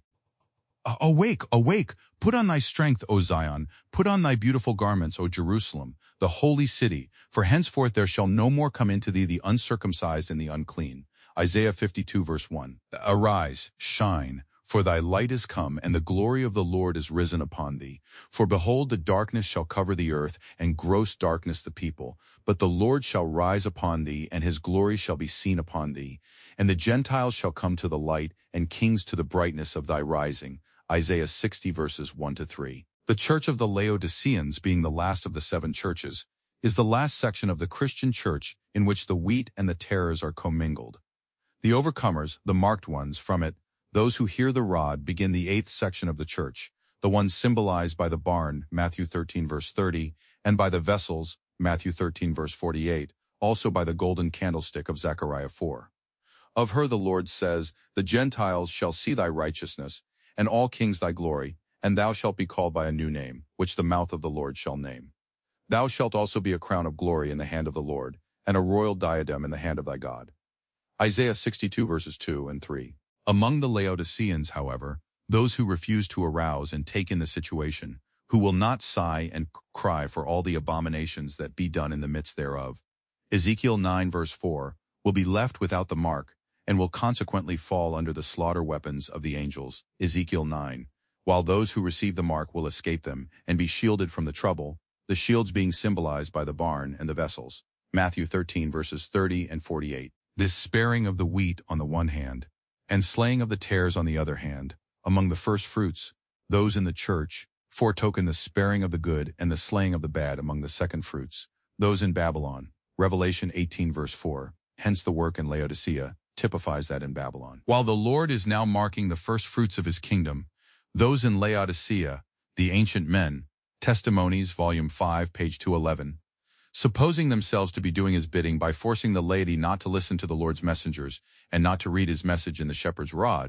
Awake, awake, put on thy strength, O Zion, put on thy beautiful garments, O Jerusalem, the holy city, for henceforth there shall no more come into thee the uncircumcised and the unclean. Isaiah fifty-two verse one. Arise, shine, for thy light is come, and the glory of the Lord is risen upon thee. For behold, the darkness shall cover the earth, and gross darkness the people. But the Lord shall rise upon thee, and his glory shall be seen upon thee. And the Gentiles shall come to the light, and kings to the brightness of thy rising. Isaiah sixty verses one to three. The church of the Laodiceans, being the last of the seven churches, is the last section of the Christian church in which the wheat and the tares are commingled. The overcomers, the marked ones, from it, those who hear the rod, begin the eighth section of the church, the ones symbolized by the barn, Matthew thirteen verse thirty, and by the vessels, Matthew thirteen verse forty-eight, also by the golden candlestick of Zechariah four. Of her the Lord says, The Gentiles shall see thy righteousness, and all kings thy glory, and thou shalt be called by a new name, which the mouth of the Lord shall name. Thou shalt also be a crown of glory in the hand of the Lord, and a royal diadem in the hand of thy God. Isaiah sixty-two verses two and three. Among the Laodiceans, however, those who refuse to arouse and take in the situation, who will not sigh and cry for all the abominations that be done in the midst thereof, Ezekiel nine verse four, will be left without the mark, and will consequently fall under the slaughter weapons of the angels, Ezekiel nine, while those who receive the mark will escape them and be shielded from the trouble, the shields being symbolized by the barn and the vessels, Matthew thirteen verses thirty and forty-eight. This sparing of the wheat on the one hand, and slaying of the tares on the other hand, among the first fruits, those in the church, foretoken the sparing of the good and the slaying of the bad among the second fruits, those in Babylon, Revelation eighteen verse four, hence the work in Laodicea, typifies that in Babylon. While the Lord is now marking the first fruits of his kingdom, those in Laodicea, the ancient men, Testimonies, volume five, page two eleven, supposing themselves to be doing his bidding by forcing the laity not to listen to the Lord's messengers and not to read his message in the shepherd's rod,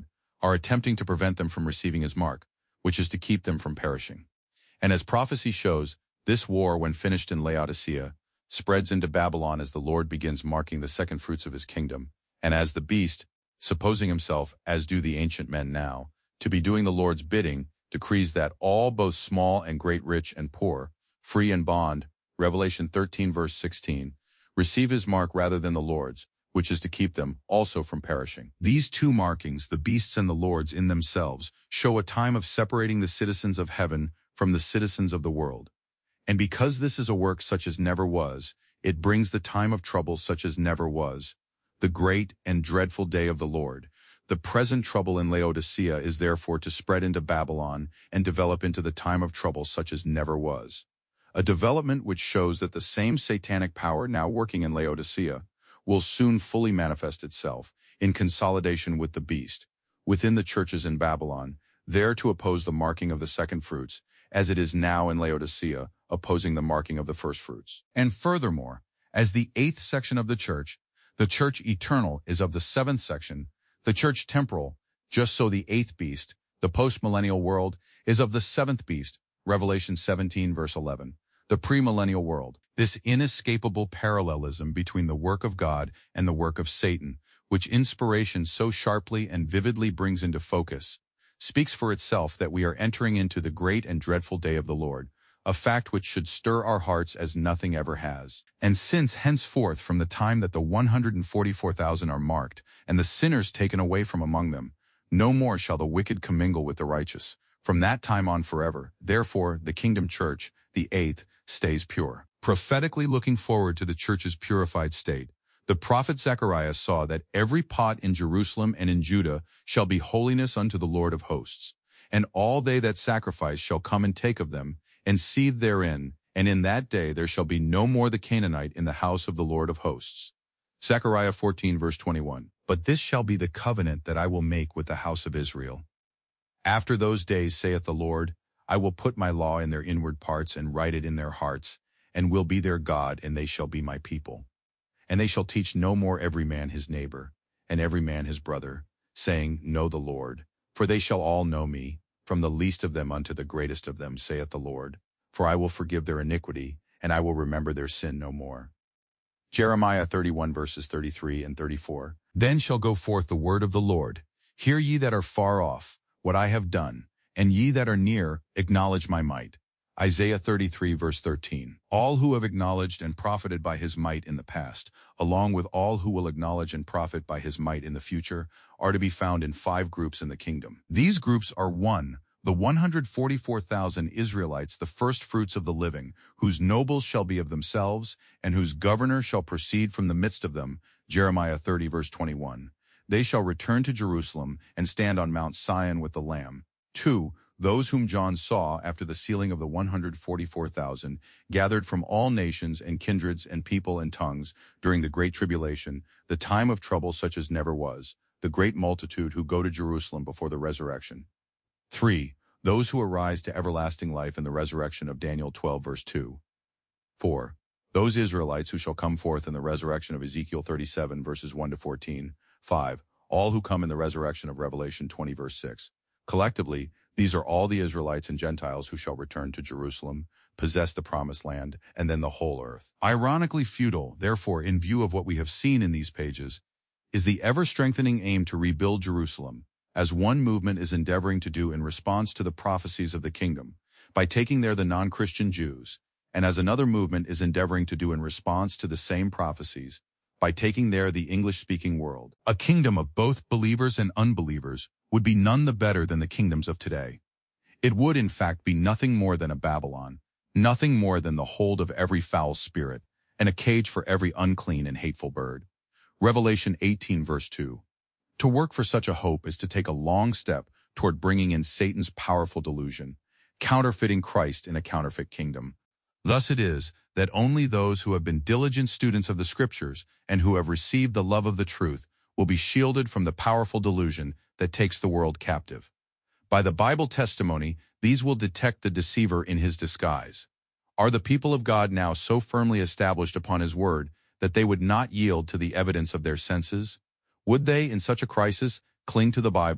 are attempting to prevent them from receiving his mark, which is to keep them from perishing. And as prophecy shows, this war, when finished in Laodicea, spreads into Babylon as the Lord begins marking the second fruits of his kingdom, and as the beast, supposing himself, as do the ancient men now, to be doing the Lord's bidding, decrees that all, both small and great, rich and poor, free and bond, Revelation thirteen verse sixteen, receive his mark rather than the Lord's, which is to keep them also from perishing. These two markings, the beasts and the Lord's in themselves, show a time of separating the citizens of heaven from the citizens of the world. And because this is a work such as never was, it brings the time of trouble such as never was, the great and dreadful day of the Lord. The present trouble in Laodicea is therefore to spread into Babylon and develop into the time of trouble such as never was. A development which shows that the same satanic power now working in Laodicea will soon fully manifest itself in consolidation with the beast within the churches in Babylon, there to oppose the marking of the second fruits, as it is now in Laodicea, opposing the marking of the first fruits. And furthermore, as the eighth section of the church, the church eternal is of the seventh section, the church temporal, just so the eighth beast, the postmillennial world, is of the seventh beast, Revelation seventeen verse eleven, the premillennial world. This inescapable parallelism between the work of God and the work of Satan, which inspiration so sharply and vividly brings into focus, speaks for itself that we are entering into the great and dreadful day of the Lord, a fact which should stir our hearts as nothing ever has. And since henceforth from the time that the one hundred forty-four thousand are marked, and the sinners taken away from among them, no more shall the wicked commingle with the righteous, from that time on forever. Therefore, the kingdom church, the eighth, stays pure. Prophetically looking forward to the church's purified state, the prophet Zechariah saw that every pot in Jerusalem and in Judah shall be holiness unto the Lord of hosts, and all they that sacrifice shall come and take of them, and seethe therein, and in that day there shall be no more the Canaanite in the house of the Lord of hosts. Zechariah fourteen verse twenty-one. But this shall be the covenant that I will make with the house of Israel. After those days, saith the Lord, I will put my law in their inward parts and write it in their hearts, and will be their God, and they shall be my people. And they shall teach no more every man his neighbor, and every man his brother, saying, Know the Lord. For they shall all know me, from the least of them unto the greatest of them, saith the Lord. For I will forgive their iniquity, and I will remember their sin no more. Jeremiah thirty-one verses thirty-three and thirty-four. Then shall go forth the word of the Lord. Hear ye that are far off, what I have done, and ye that are near, acknowledge my might. Isaiah thirty-three verse thirteen. All who have acknowledged and profited by his might in the past, along with all who will acknowledge and profit by his might in the future, are to be found in five groups in the kingdom. These groups are one, the one hundred forty-four thousand Israelites, the first fruits of the living, whose nobles shall be of themselves, and whose governor shall proceed from the midst of them, Jeremiah thirty verse twenty-one. They shall return to Jerusalem and stand on Mount Sion with the Lamb. Two, those whom John saw after the sealing of the one hundred forty-four thousand, gathered from all nations and kindreds and people and tongues during the great tribulation, the time of trouble such as never was, the great multitude who go to Jerusalem before the resurrection. Three, those who arise to everlasting life in the resurrection of Daniel twelve verse two. Four, those Israelites who shall come forth in the resurrection of Ezekiel thirty-seven verses one to fourteen. Five, all who come in the resurrection of Revelation twenty verse six. Collectively, these are all the Israelites and Gentiles who shall return to Jerusalem, possess the promised land, and then the whole earth. Ironically futile, therefore, in view of what we have seen in these pages, is the ever-strengthening aim to rebuild Jerusalem, as one movement is endeavoring to do in response to the prophecies of the kingdom, by taking there the non-Christian Jews, and as another movement is endeavoring to do in response to the same prophecies, by taking there the English-speaking world. A kingdom of both believers and unbelievers would be none the better than the kingdoms of today. It would, in fact, be nothing more than a Babylon, nothing more than the hold of every foul spirit, and a cage for every unclean and hateful bird. Revelation eighteen verse two. To work for such a hope is to take a long step toward bringing in Satan's powerful delusion, counterfeiting Christ in a counterfeit kingdom. Thus it is that only those who have been diligent students of the Scriptures and who have received the love of the truth will be shielded from the powerful delusion that takes the world captive. By the Bible testimony, these will detect the deceiver in his disguise. Are the people of God now so firmly established upon his word that they would not yield to the evidence of their senses? Would they, in such a crisis, cling to the Bible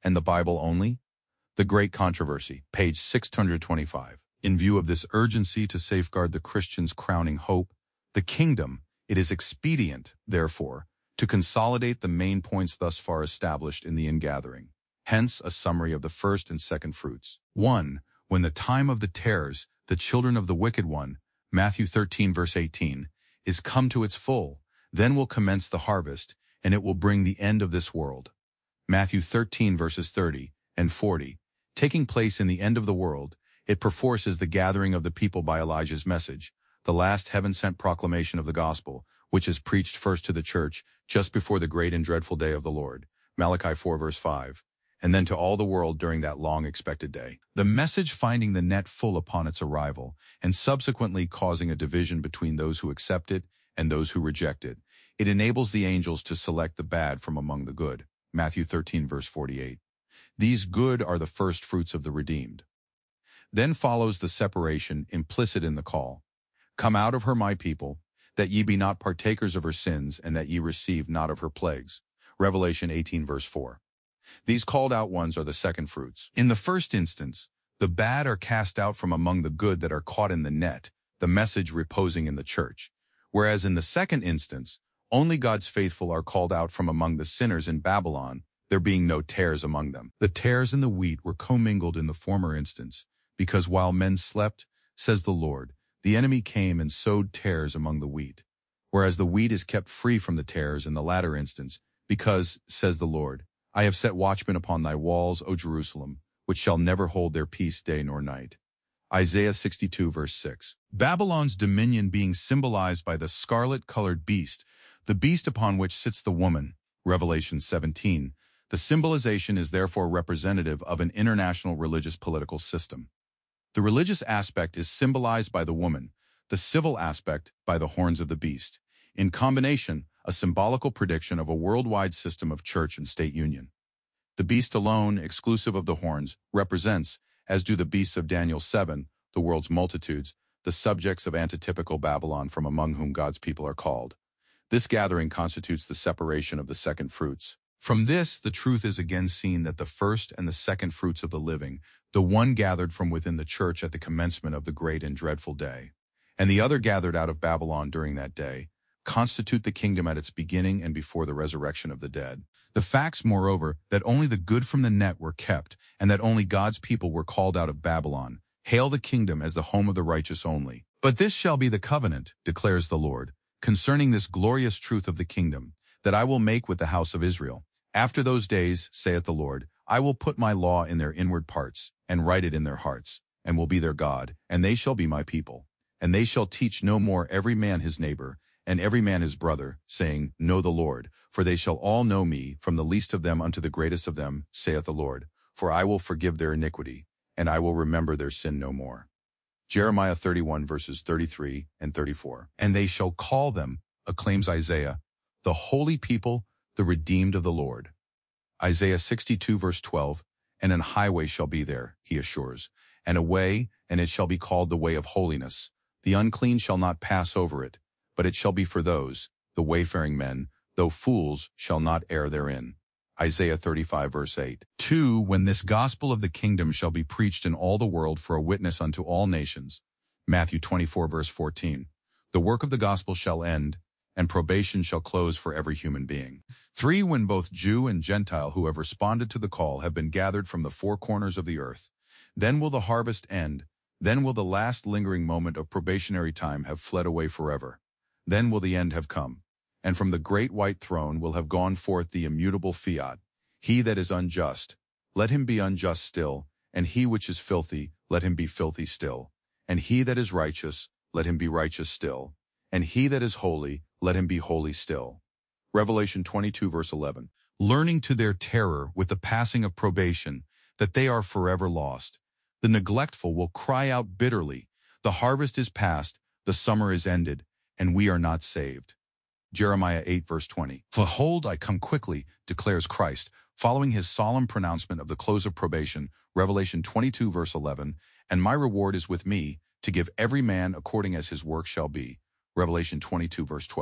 and the Bible only? The Great Controversy, page six hundred twenty-five. In view of this urgency to safeguard the Christian's crowning hope, the kingdom, it is expedient, therefore, to consolidate the main points thus far established in the ingathering. Hence, a summary of the first and second fruits. one. When the time of the tares, the children of the wicked one, Matthew thirteen verse eighteen, is come to its full, then will commence the harvest, and it will bring the end of this world. Matthew thirteen verses thirty and forty. Taking place in the end of the world, it perforce is the gathering of the people by Elijah's message, the last heaven-sent proclamation of the gospel, which is preached first to the church just before the great and dreadful day of the Lord, Malachi four verse five, and then to all the world during that long-expected day. The message finding the net full upon its arrival, and subsequently causing a division between those who accept it and those who reject it, it enables the angels to select the bad from among the good, Matthew thirteen verse forty-eight. These good are the first fruits of the redeemed. Then follows the separation implicit in the call. Come out of her, my people, that ye be not partakers of her sins, and that ye receive not of her plagues. Revelation eighteen verse four. These called out ones are the second fruits. In the first instance, the bad are cast out from among the good that are caught in the net, the message reposing in the church. Whereas in the second instance, only God's faithful are called out from among the sinners in Babylon, there being no tares among them. The tares and the wheat were commingled in the former instance, because while men slept, says the Lord, the enemy came and sowed tares among the wheat. Whereas the wheat is kept free from the tares in the latter instance, because, says the Lord, I have set watchmen upon thy walls, O Jerusalem, which shall never hold their peace day nor night. Isaiah sixty-two verse six. Babylon's dominion being symbolized by the scarlet-colored beast, the beast upon which sits the woman, Revelation seventeen, the symbolization is therefore representative of an international religious political system. The religious aspect is symbolized by the woman, the civil aspect by the horns of the beast. In combination, a symbolical prediction of a worldwide system of church and state union. The beast alone, exclusive of the horns, represents, as do the beasts of Daniel seven, the world's multitudes, the subjects of antitypical Babylon from among whom God's people are called. This gathering constitutes the separation of the second fruits. From this, the truth is again seen that the first and the second fruits of the living, the one gathered from within the church at the commencement of the great and dreadful day, and the other gathered out of Babylon during that day, constitute the kingdom at its beginning and before the resurrection of the dead. The facts, moreover, that only the good from the net were kept, and that only God's people were called out of Babylon, hail the kingdom as the home of the righteous only. But this shall be the covenant, declares the Lord, concerning this glorious truth of the kingdom, that I will make with the house of Israel. After those days, saith the Lord, I will put my law in their inward parts, and write it in their hearts, and will be their God, and they shall be my people. And they shall teach no more every man his neighbor, and every man his brother, saying, Know the Lord, for they shall all know me, from the least of them unto the greatest of them, saith the Lord. For I will forgive their iniquity, and I will remember their sin no more. Jeremiah thirty-one verses thirty-three and thirty-four. And they shall call them, acclaims Isaiah, the holy people, the redeemed of the Lord. Isaiah sixty-two verse twelve, and an highway shall be there, he assures, and a way, and it shall be called the way of holiness. The unclean shall not pass over it, but it shall be for those, the wayfaring men, though fools shall not err therein. Isaiah thirty-five verse eight. two. When this gospel of the kingdom shall be preached in all the world for a witness unto all nations. Matthew twenty-four verse fourteen. The work of the gospel shall end, and probation shall close for every human being. three. When both Jew and Gentile who have responded to the call have been gathered from the four corners of the earth, then will the harvest end, then will the last lingering moment of probationary time have fled away forever. Then will the end have come, and from the great white throne will have gone forth the immutable fiat. He that is unjust, let him be unjust still, and he which is filthy, let him be filthy still, and he that is righteous, let him be righteous still, and he that is holy, let him be holy still. Revelation twenty-two verse eleven. Learning to their terror with the passing of probation, that they are forever lost. The neglectful will cry out bitterly, the harvest is past, the summer is ended, and we are not saved. Jeremiah eight verse twenty. Behold, I come quickly, declares Christ, following his solemn pronouncement of the close of probation, Revelation twenty-two verse eleven, and my reward is with me, to give every man according as his work shall be. Revelation twenty-two verse twelve.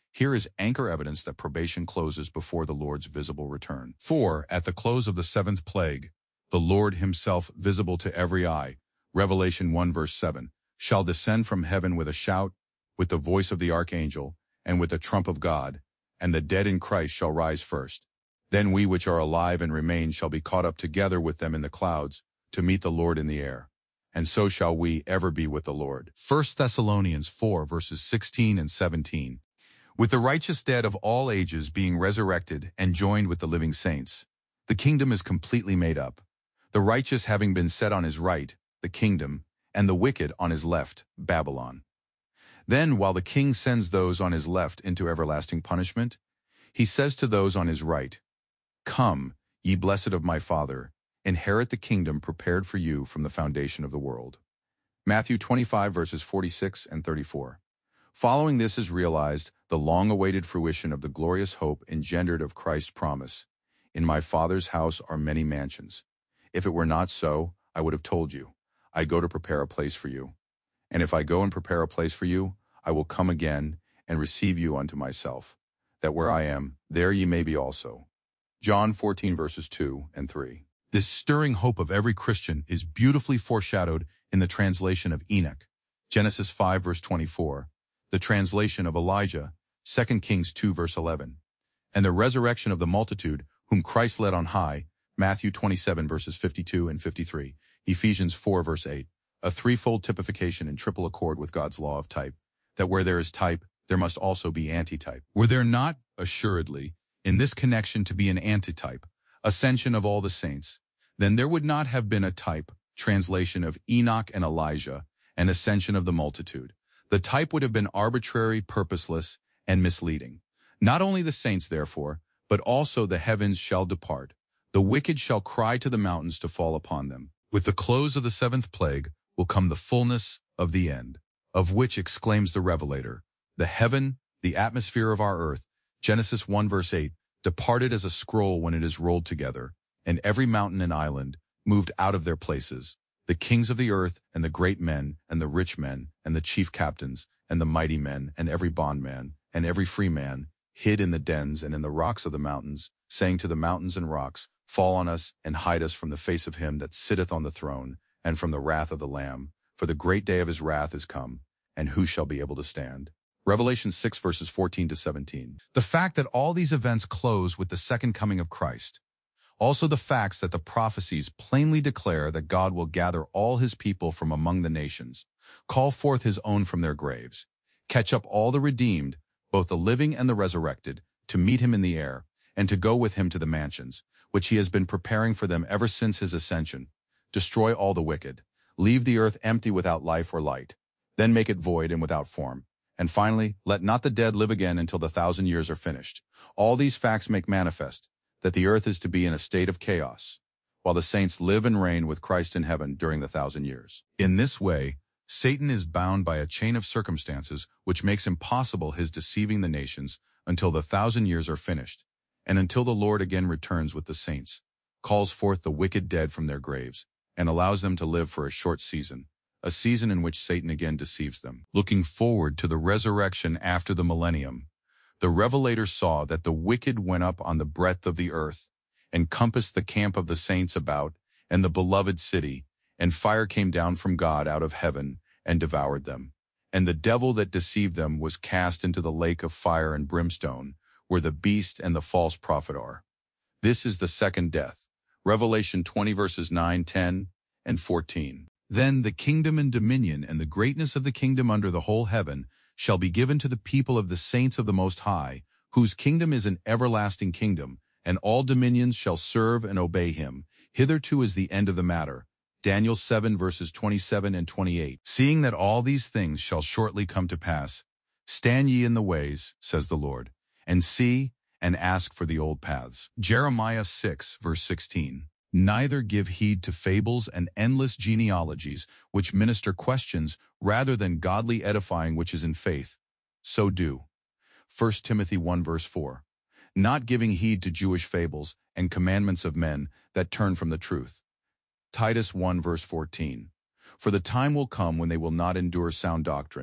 Here is anchor evidence that probation closes before the Lord's visible return. For, at the close of the seventh plague, the Lord himself visible to every eye, Revelation one verse seven, shall descend from heaven with a shout, with the voice of the archangel, and with the trump of God, and the dead in Christ shall rise first. Then we which are alive and remain shall be caught up together with them in the clouds, to meet the Lord in the air. And so shall we ever be with the Lord. First Thessalonians four verses sixteen and seventeen. With the righteous dead of all ages being resurrected and joined with the living saints, the kingdom is completely made up. The righteous having been set on his right, the kingdom, and the wicked on his left, Babylon. Then, while the king sends those on his left into everlasting punishment, he says to those on his right, "Come, ye blessed of my Father, inherit the kingdom prepared for you from the foundation of the world." Matthew twenty-five verses forty-six and thirty-four. Following this is realized the long-awaited fruition of the glorious hope engendered of Christ's promise, "In my Father's house are many mansions. If it were not so, I would have told you. I go to prepare a place for you. And if I go and prepare a place for you, I will come again and receive you unto myself, that where I am, there ye may be also." John fourteen verses two and three. This stirring hope of every Christian is beautifully foreshadowed in the translation of Enoch, Genesis five verse twenty-four, the translation of Elijah, Second Kings two verse eleven, and the resurrection of the multitude whom Christ led on high, Matthew twenty-seven verses fifty-two and fifty-three, Ephesians four verse eight, a threefold typification in triple accord with God's law of type, that where there is type, there must also be antitype. Were there not, assuredly, in this connection to be an antitype, ascension of all the saints, then there would not have been a type, translation of Enoch and Elijah, and ascension of the multitude. The type would have been arbitrary, purposeless, and misleading. Not only the saints, therefore, but also the heavens shall depart. The wicked shall cry to the mountains to fall upon them. With the close of the seventh plague will come the fullness of the end, of which exclaims the Revelator, "The heaven, the atmosphere of our earth," Genesis one verse eight, "departed as a scroll when it is rolled together, and every mountain and island moved out of their places. The kings of the earth, and the great men, and the rich men, and the chief captains, and the mighty men, and every bondman, and every free man, hid in the dens and in the rocks of the mountains, saying to the mountains and rocks, Fall on us, and hide us from the face of him that sitteth on the throne, and from the wrath of the Lamb. For the great day of his wrath is come, and who shall be able to stand?" Revelation six verses fourteen to seventeen. The fact that all these events close with the second coming of Christ. Also the facts that the prophecies plainly declare that God will gather all his people from among the nations, call forth his own from their graves, catch up all the redeemed, both the living and the resurrected, to meet him in the air, and to go with him to the mansions, which he has been preparing for them ever since his ascension, destroy all the wicked, leave the earth empty without life or light, then make it void and without form, and finally, let not the dead live again until the thousand years are finished. All these facts make manifest that the earth is to be in a state of chaos, while the saints live and reign with Christ in heaven during the thousand years. In this way, Satan is bound by a chain of circumstances which makes impossible his deceiving the nations until the thousand years are finished, and until the Lord again returns with the saints, calls forth the wicked dead from their graves, and allows them to live for a short season, a season in which Satan again deceives them. Looking forward to the resurrection after the millennium, the Revelator saw that the wicked went up on the breadth of the earth, and compassed the camp of the saints about, and the beloved city, and fire came down from God out of heaven, and devoured them. And the devil that deceived them was cast into the lake of fire and brimstone, where the beast and the false prophet are. This is the second death. Revelation twenty verses nine, ten, and fourteen. Then the kingdom and dominion and the greatness of the kingdom under the whole heaven shall be given to the people of the saints of the Most High, whose kingdom is an everlasting kingdom, and all dominions shall serve and obey him. Hitherto is the end of the matter. Daniel seven verses twenty-seven and twenty-eight. Seeing that all these things shall shortly come to pass, stand ye in the ways, says the Lord, and see and ask for the old paths. Jeremiah six verse sixteen. Neither give heed to fables and endless genealogies, which minister questions rather than godly edifying which is in faith. So do. First Timothy one verse four. Not giving heed to Jewish fables and commandments of men that turn from the truth. Titus one verse fourteen. For the time will come when they will not endure sound doctrine,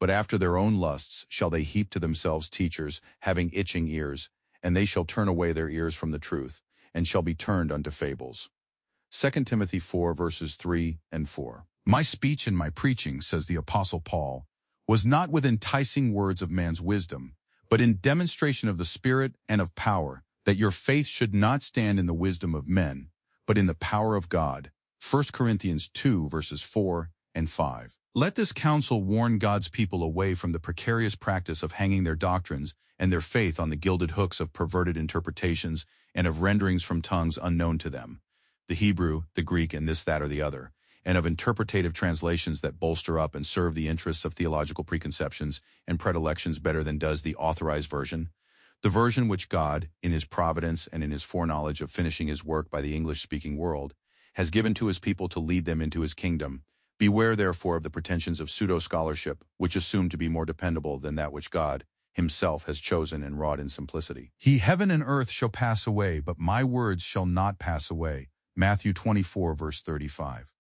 But after their own lusts shall they heap to themselves teachers, having itching ears, and they shall turn away their ears from the truth, and shall be turned unto fables. Second Timothy four, verses three and four. My speech and my preaching, says the Apostle Paul, was not with enticing words of man's wisdom, but in demonstration of the Spirit and of power, that your faith should not stand in the wisdom of men, but in the power of God. First Corinthians two, verses four and five. Let this counsel warn God's people away from the precarious practice of hanging their doctrines and their faith on the gilded hooks of perverted interpretations and of renderings from tongues unknown to them, the Hebrew, the Greek, and this, that, or the other, and of interpretative translations that bolster up and serve the interests of theological preconceptions and predilections better than does the authorized version, the version which God, in his providence and in his foreknowledge of finishing his work by the English-speaking world, has given to his people to lead them into his kingdom. Beware, therefore, of the pretensions of pseudo-scholarship, which assume to be more dependable than that which God himself has chosen and wrought in simplicity. He, heaven and earth shall pass away, but my words shall not pass away. Matthew twenty-four, verse thirty-five.